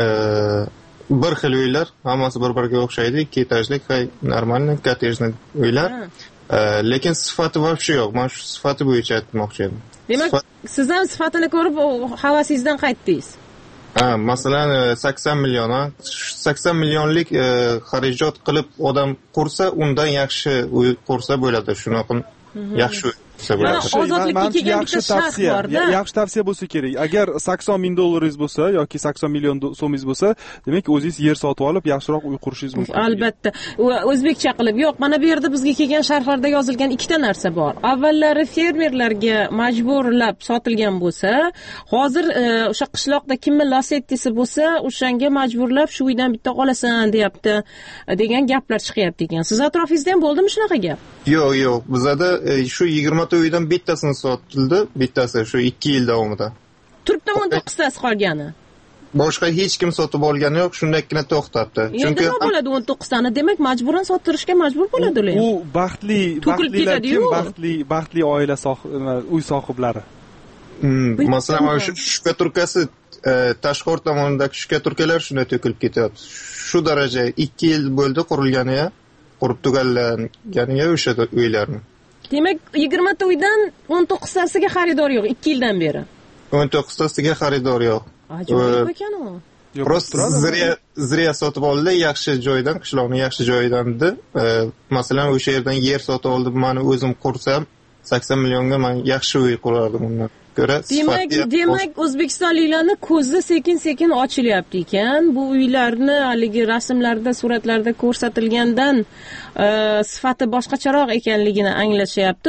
Speaker 17: Bir xil uylar, hammasi bir-biriga o'xshaydi, ikki etajlik, hay, normalniy kottejli uylar. Lekin sifati вообще yo'q. Men shu sifati bo'yicha aytmoqchi edim.
Speaker 8: Demak, siz ham sifatini ko'rib havasingizdan qaytdingiz.
Speaker 17: Ha, masalan, sakson million, sakson millionlik xarajat qilib odam qursa, undan yaxshi uy qursa bo'ladi. Shunaqa yaxshi
Speaker 8: ozodlikka kelgan bitta shart bor-da.
Speaker 7: Yaxshi tavsiya bo'lsa kerak. Agar sakson ming dollaringiz bo'lsa yoki sakson million so'mingiz bo'lsa, demak o'zingiz yer sotib olib, yaxshiroq uy qurishingiz mumkin.
Speaker 8: Albatta. O'zbekcha qilib, yo'q, mana bu yerda bizga kelgan sharhlarda yozilgan ikkita narsa bor. Avvallari fermerlarga majburlab sotilgan bo'lsa, hozir o'sha qishloqda kimni lasettisi bo'lsa, o'shanga majburlab shu uydan bitta olasan, deyapti, degan gaplar chiqyapti ekan. Siz atrofingizda ham bo'ldimi shunaqa gap?
Speaker 17: Yo'q, yo'q. Bizda shu yigirma ta uydan bittasini sotildi, bittasi shu ikki yil davomida.
Speaker 8: Turibdi o'n to'qqiztasi qolgani.
Speaker 17: Boshqa hech kim sotib olgani yo'q, shundagina to'xtabdi.
Speaker 8: Chunki nima bo'ladi o'n to'qqiztani? Demak, majburan sotirishga majbur bo'ladi ular.
Speaker 7: U baxtli, baxtlilar kim? Baxtli, baxtli oila sohibi, uy sohiblari.
Speaker 17: Masalan, mana shu shkaturkasi tashqor tomonidagi shkaturkalar shunday to'kilib ketyapti. Shu daraja ikki yil bo'ldi qurilganiga, qurib tugallanganiga o'sha uylarni.
Speaker 8: Demak, yigirma ta uydan o'n to'qqiztasiga xaridor yo'q ikki yildan beri.
Speaker 17: o'n to'qqiztasiga xaridor yo'q.
Speaker 8: Ajoyib ekan u.
Speaker 17: Prosta zriya zriya sotib oldi, yaxshi joydan, qishloqning yaxshi joyidan-di. Masalan, o'sha yerdan yer sotib oldim, meni o'zim qursam sakson millionga men yaxshi uy qurardim undan ko'ra.
Speaker 8: Demak, demak O'zbekistonliklarning ko'zi sekin-sekin ochilyapti ekan. Bu uylarni haligi rasmlarda, suratlarda ko'rsatilgandan sifati boshqacharoq ekanligini anglashyapti.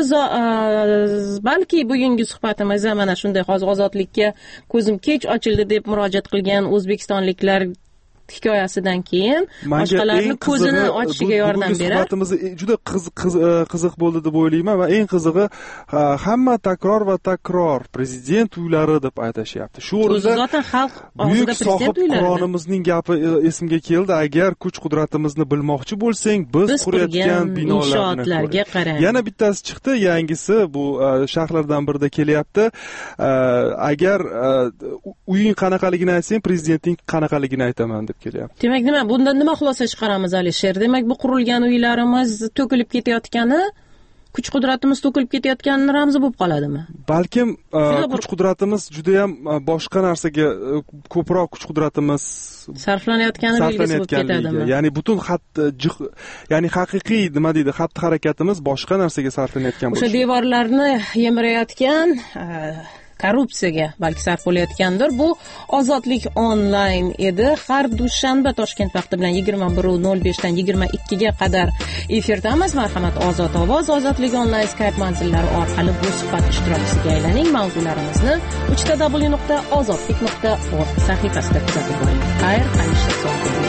Speaker 8: Balki bugungi suhbatimizda mana shunday hozir ozodlikka ko'zim kech ochildi deb murojaat qilgan o'zbekistonliklar hikoyasidan keyin boshqalarni ko'zini ochishiga yordam beradi.
Speaker 7: Suhbatimiz juda qiziq bo'ldi deb o'ylayman va eng qizig'i hamma takror va takror prezident uylari deb aytashyapti. Shu o'rinda
Speaker 8: zotan xalq
Speaker 7: buyuk sohib Qur'onimizning gapi esimga keldi. Agar kuch qudratimizni bilmoqchi bo'lsang, biz qurayotgan binolarga
Speaker 8: qarang.
Speaker 7: Yana bittasi chiqdi, yangisi bu shaharlardan birida kelyapti. Agar uying qanaqaligini aytsang, prezidenting qanaqaligini aytaman deb kelyapti.
Speaker 8: Demak, nima bundan nima xulosa chiqaramiz Alisher? Demak, bu qurilgan uylarimiz to'kilib ketayotgani, kuch qudratimiz to'kilib ketayotganini ramzi bo'lib qoladimi?
Speaker 7: Balkim kuch qudratimiz juda ham boshqa narsaga ko'proq kuch qudratimiz
Speaker 8: sarflanayotgani belgisi bo'lib ketadimi?
Speaker 7: Ya'ni butun xat ya'ni haqiqiy nima deydi, xatti harakatimiz boshqa narsaga sarflanayotgan bo'lishi.
Speaker 8: O'sha devorlarni yemirayotgan korrupsiyaga balki sarf bo'layotgandir. Bu Ozodlik onlayn edi. Har dushanba Toshkent vaqti bilan yigirma bir nol besh dan yigirma ikki ga qadar efirdamiz. Marhamat, Ozod ovoz, Ozodlik onlayn Skype manzillari orqali bu suhbat ishtirokchisiga aylaning. Mavzularimizni uch w nuqta ozodlik nuqta org sahifasida kuzatib boring. Xayr, hamisha sog' bo'ling.